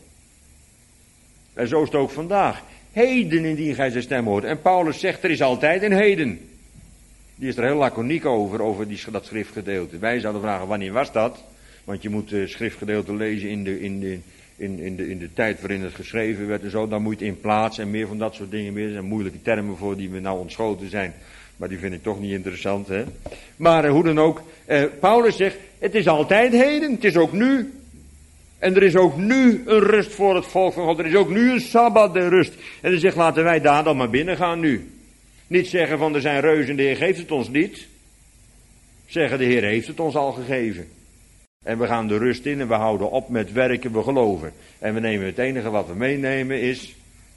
En zo is het ook vandaag. Heden, indien gij zijn stem hoort. En Paulus zegt, er is altijd een heden. Die is er heel laconiek over, over die, dat schriftgedeelte. Wij zouden vragen, wanneer was dat? Want je moet het schriftgedeelte lezen in de, in, de, in, in, de, in de tijd waarin het geschreven werd en zo. Dan moet je het in plaats en meer van dat soort dingen meer. Er zijn moeilijke termen voor die we nou ontschoten zijn. Maar die vind ik toch niet interessant, hè. Maar eh, hoe dan ook, eh, Paulus zegt, het is altijd heden, het is ook nu. En er is ook nu een rust voor het volk van God. Er is ook nu een Sabbat de rust. En hij zegt, laten wij daar dan maar binnen gaan nu. Niet zeggen van er zijn reuzen, de Heer geeft het ons niet. Zeggen de Heer heeft het ons al gegeven. En we gaan de rust in en we houden op met werken, we geloven. En we nemen het enige wat we meenemen is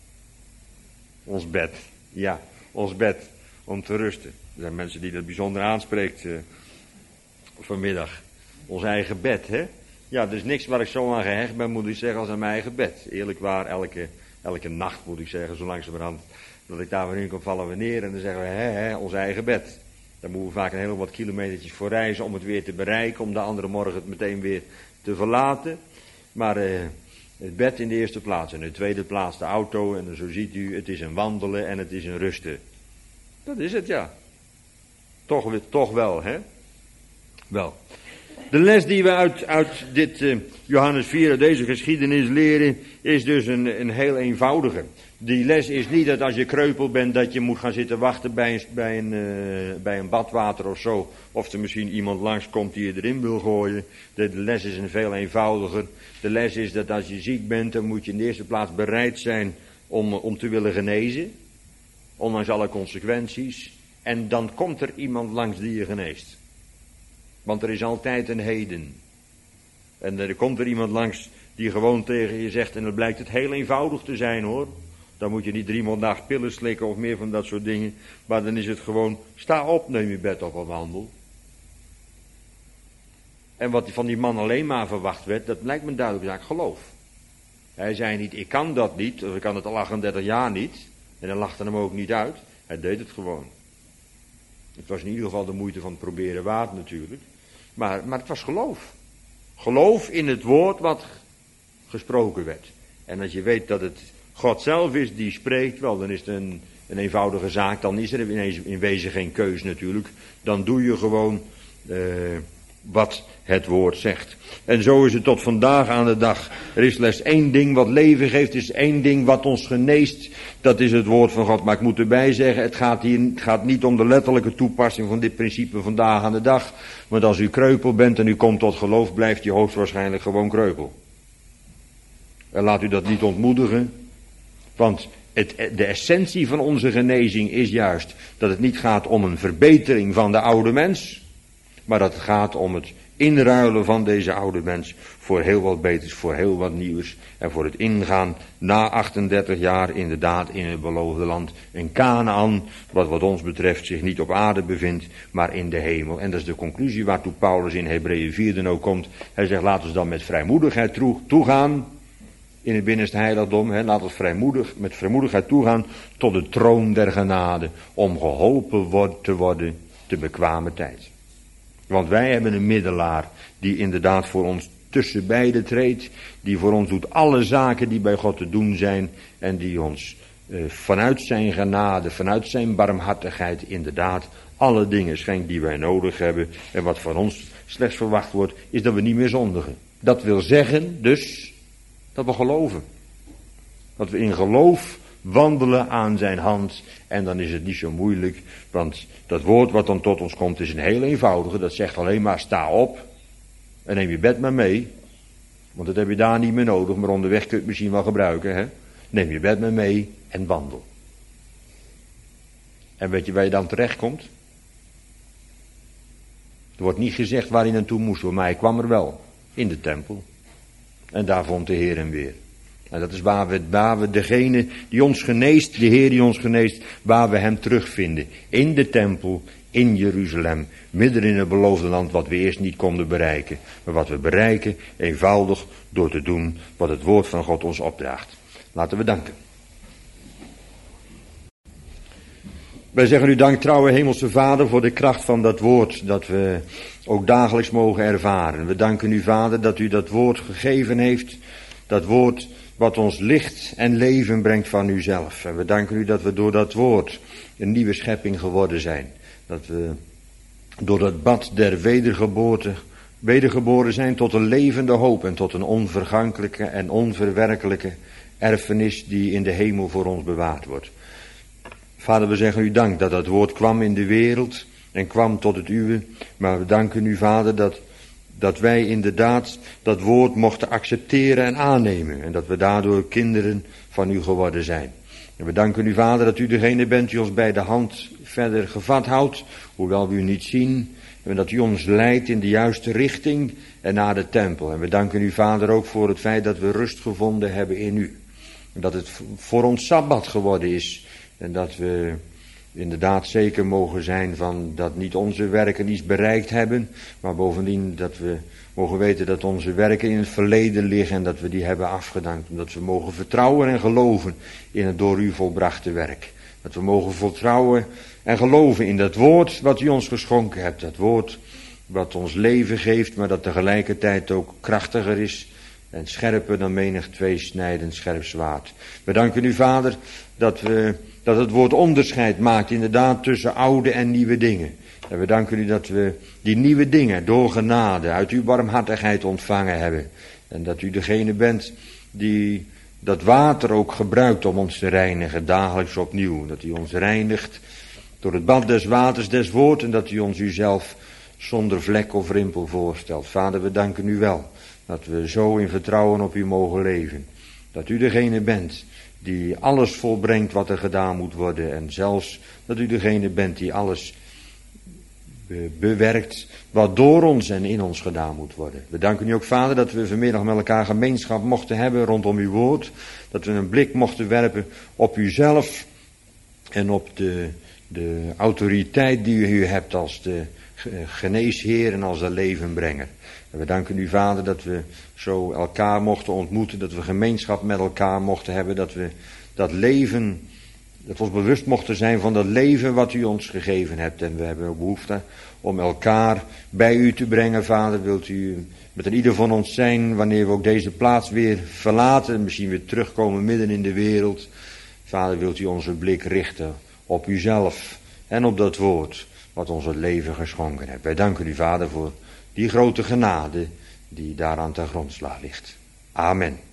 ons bed. Ja, ons bed om te rusten. Er zijn mensen die dat bijzonder aanspreekt uh, vanmiddag. Ons eigen bed, hè. Ja, er is niks waar ik zo aan gehecht ben, moet ik zeggen, als aan mijn eigen bed. Eerlijk waar, elke, elke nacht moet ik zeggen, zo langzamerhand, dat ik daar weer in kan vallen weer neer. En dan zeggen we, hè, hè, ons eigen bed. Daar moeten we vaak een heel wat kilometertjes voor reizen om het weer te bereiken, om de andere morgen het meteen weer te verlaten. Maar uh, het bed in de eerste plaats en in de tweede plaats de auto. En zo ziet u, het is een wandelen en het is een rusten. Dat is het, ja. Toch, toch wel, hè. Wel. De les die we uit, uit dit uh, Johannes vier, uit deze geschiedenis leren, is dus een, een heel eenvoudige. Die les is niet dat als je kreupel bent, dat je moet gaan zitten wachten bij een, bij een, uh, bij een badwater of zo. Of er misschien iemand langskomt die je erin wil gooien. De, de les is een veel eenvoudiger. De les is dat als je ziek bent, dan moet je in de eerste plaats bereid zijn om, om te willen genezen. Ondanks alle consequenties. En dan komt er iemand langs die je geneest. Want er is altijd een heden. En er komt er iemand langs die gewoon tegen je zegt, en dan blijkt het heel eenvoudig te zijn, hoor. Dan moet je niet driemaal dagen pillen slikken of meer van dat soort dingen. Maar dan is het gewoon, sta op, neem je bed op en wandel. En wat van die man alleen maar verwacht werd, dat lijkt me een duidelijke zaak, geloof. Hij zei niet, ik kan dat niet, of ik kan het al achtendertig jaar niet. En hij lachte hem ook niet uit. Hij deed het gewoon. Het was in ieder geval de moeite van het proberen waard natuurlijk. Maar, maar het was geloof. Geloof in het woord wat gesproken werd. En als je weet dat het God zelf is die spreekt, wel, dan is het een, een eenvoudige zaak. Dan is er in, in wezen geen keus natuurlijk. Dan doe je gewoon uh, wat het woord zegt. En zo is het tot vandaag aan de dag. Er is slechts één ding wat leven geeft. Er is één ding wat ons geneest. Dat is het woord van God. Maar ik moet erbij zeggen, het gaat hier het gaat niet om de letterlijke toepassing van dit principe vandaag aan de dag. Want als u kreupel bent en u komt tot geloof, blijft u hoogstwaarschijnlijk gewoon kreupel. En laat u dat niet ontmoedigen. Want het, de essentie van onze genezing is juist dat het niet gaat om een verbetering van de oude mens. Maar dat het gaat om het inruilen van deze oude mens voor heel wat beters, voor heel wat nieuws. En voor het ingaan na achtendertig jaar inderdaad in het beloofde land. Een Kanaan, wat wat ons betreft zich niet op aarde bevindt, maar in de hemel. En dat is de conclusie waartoe Paulus in Hebreeën vier dan ook komt. Hij zegt, laten we dan met vrijmoedigheid toegaan. in het binnenste heiligdom. Hè, laat ons vrijmoedig, met vrijmoedigheid toegaan tot de troon der genade. Om geholpen word, te worden te bekwame tijd. Want wij hebben een middelaar die inderdaad voor ons tussen beiden treedt. Die voor ons doet alle zaken die bij God te doen zijn. En die ons eh, vanuit zijn genade, vanuit zijn barmhartigheid inderdaad alle dingen schenkt die wij nodig hebben. En wat van ons slechts verwacht wordt, is dat we niet meer zondigen. Dat wil zeggen dus dat we geloven. Dat we in geloof wandelen aan zijn hand. En dan is het niet zo moeilijk. Want dat woord wat dan tot ons komt is een heel eenvoudige. Dat zegt alleen maar sta op. En neem je bed maar mee. Want dat heb je daar niet meer nodig. Maar onderweg kun je het misschien wel gebruiken. Hè? Neem je bed maar mee en wandel. En weet je waar je dan terecht komt? Er wordt niet gezegd waar hij naartoe moest. Maar hij kwam er wel. In de tempel. En daar vond de Heer hem weer. En dat is waar we, waar we degene die ons geneest, de Heer die ons geneest, waar we hem terugvinden. In de tempel, in Jeruzalem, midden in het beloofde land wat we eerst niet konden bereiken. Maar wat we bereiken eenvoudig door te doen wat het woord van God ons opdraagt. Laten we danken. Wij zeggen u dank, trouwe hemelse Vader, voor de kracht van dat woord dat we ook dagelijks mogen ervaren. We danken u, Vader, dat u dat woord gegeven heeft, dat woord wat ons licht en leven brengt van uzelf. En we danken u dat we door dat woord een nieuwe schepping geworden zijn. Dat we door dat bad der wedergeboorte wedergeboren zijn tot een levende hoop en tot een onvergankelijke en onverwerkelijke erfenis die in de hemel voor ons bewaard wordt. Vader, we zeggen u dank dat dat woord kwam in de wereld en kwam tot het uwe. Maar we danken u, Vader, dat, dat wij inderdaad dat woord mochten accepteren en aannemen. En dat we daardoor kinderen van u geworden zijn. En we danken u, Vader, dat u degene bent die ons bij de hand verder gevat houdt. Hoewel we u niet zien. En dat u ons leidt in de juiste richting en naar de tempel. En we danken u, Vader, ook voor het feit dat we rust gevonden hebben in u. En dat het voor ons Sabbat geworden is. En dat we inderdaad zeker mogen zijn van dat niet onze werken iets bereikt hebben. Maar bovendien dat we mogen weten dat onze werken in het verleden liggen en dat we die hebben afgedankt. Omdat we mogen vertrouwen en geloven in het door u volbrachte werk. Dat we mogen vertrouwen en geloven in dat woord wat u ons geschonken hebt. Dat woord wat ons leven geeft, maar dat tegelijkertijd ook krachtiger is en scherper dan menig tweesnijdend scherp zwaard. We danken u, Vader, dat, we, dat het woord onderscheid maakt inderdaad tussen oude en nieuwe dingen. En we danken u dat we die nieuwe dingen door genade uit uw barmhartigheid ontvangen hebben. En dat u degene bent die dat water ook gebruikt om ons te reinigen, dagelijks opnieuw. Dat u ons reinigt door het bad des waters des woord en dat u ons uzelf zonder vlek of rimpel voorstelt. Vader, we danken u wel dat we zo in vertrouwen op u mogen leven. Dat u degene bent die alles volbrengt wat er gedaan moet worden. En zelfs dat u degene bent die alles be- bewerkt wat door ons en in ons gedaan moet worden. We danken u ook, Vader, dat we vanmiddag met elkaar gemeenschap mochten hebben rondom uw woord. Dat we een blik mochten werpen op uzelf en op de, de autoriteit die u hebt als de geneesheer en als de levenbrenger. En we danken u, Vader, dat we zo elkaar mochten ontmoeten, dat we gemeenschap met elkaar mochten hebben, dat we dat leven, dat we ons bewust mochten zijn van dat leven wat u ons gegeven hebt. En we hebben ook behoefte om elkaar bij u te brengen, Vader. Wilt u met een ieder van ons zijn, wanneer we ook deze plaats weer verlaten, misschien weer terugkomen midden in de wereld. Vader, wilt u onze blik richten op uzelf en op dat woord wat ons het leven geschonken hebt. Wij danken u, Vader, voor die grote genade die daaraan ten grondslag ligt. Amen.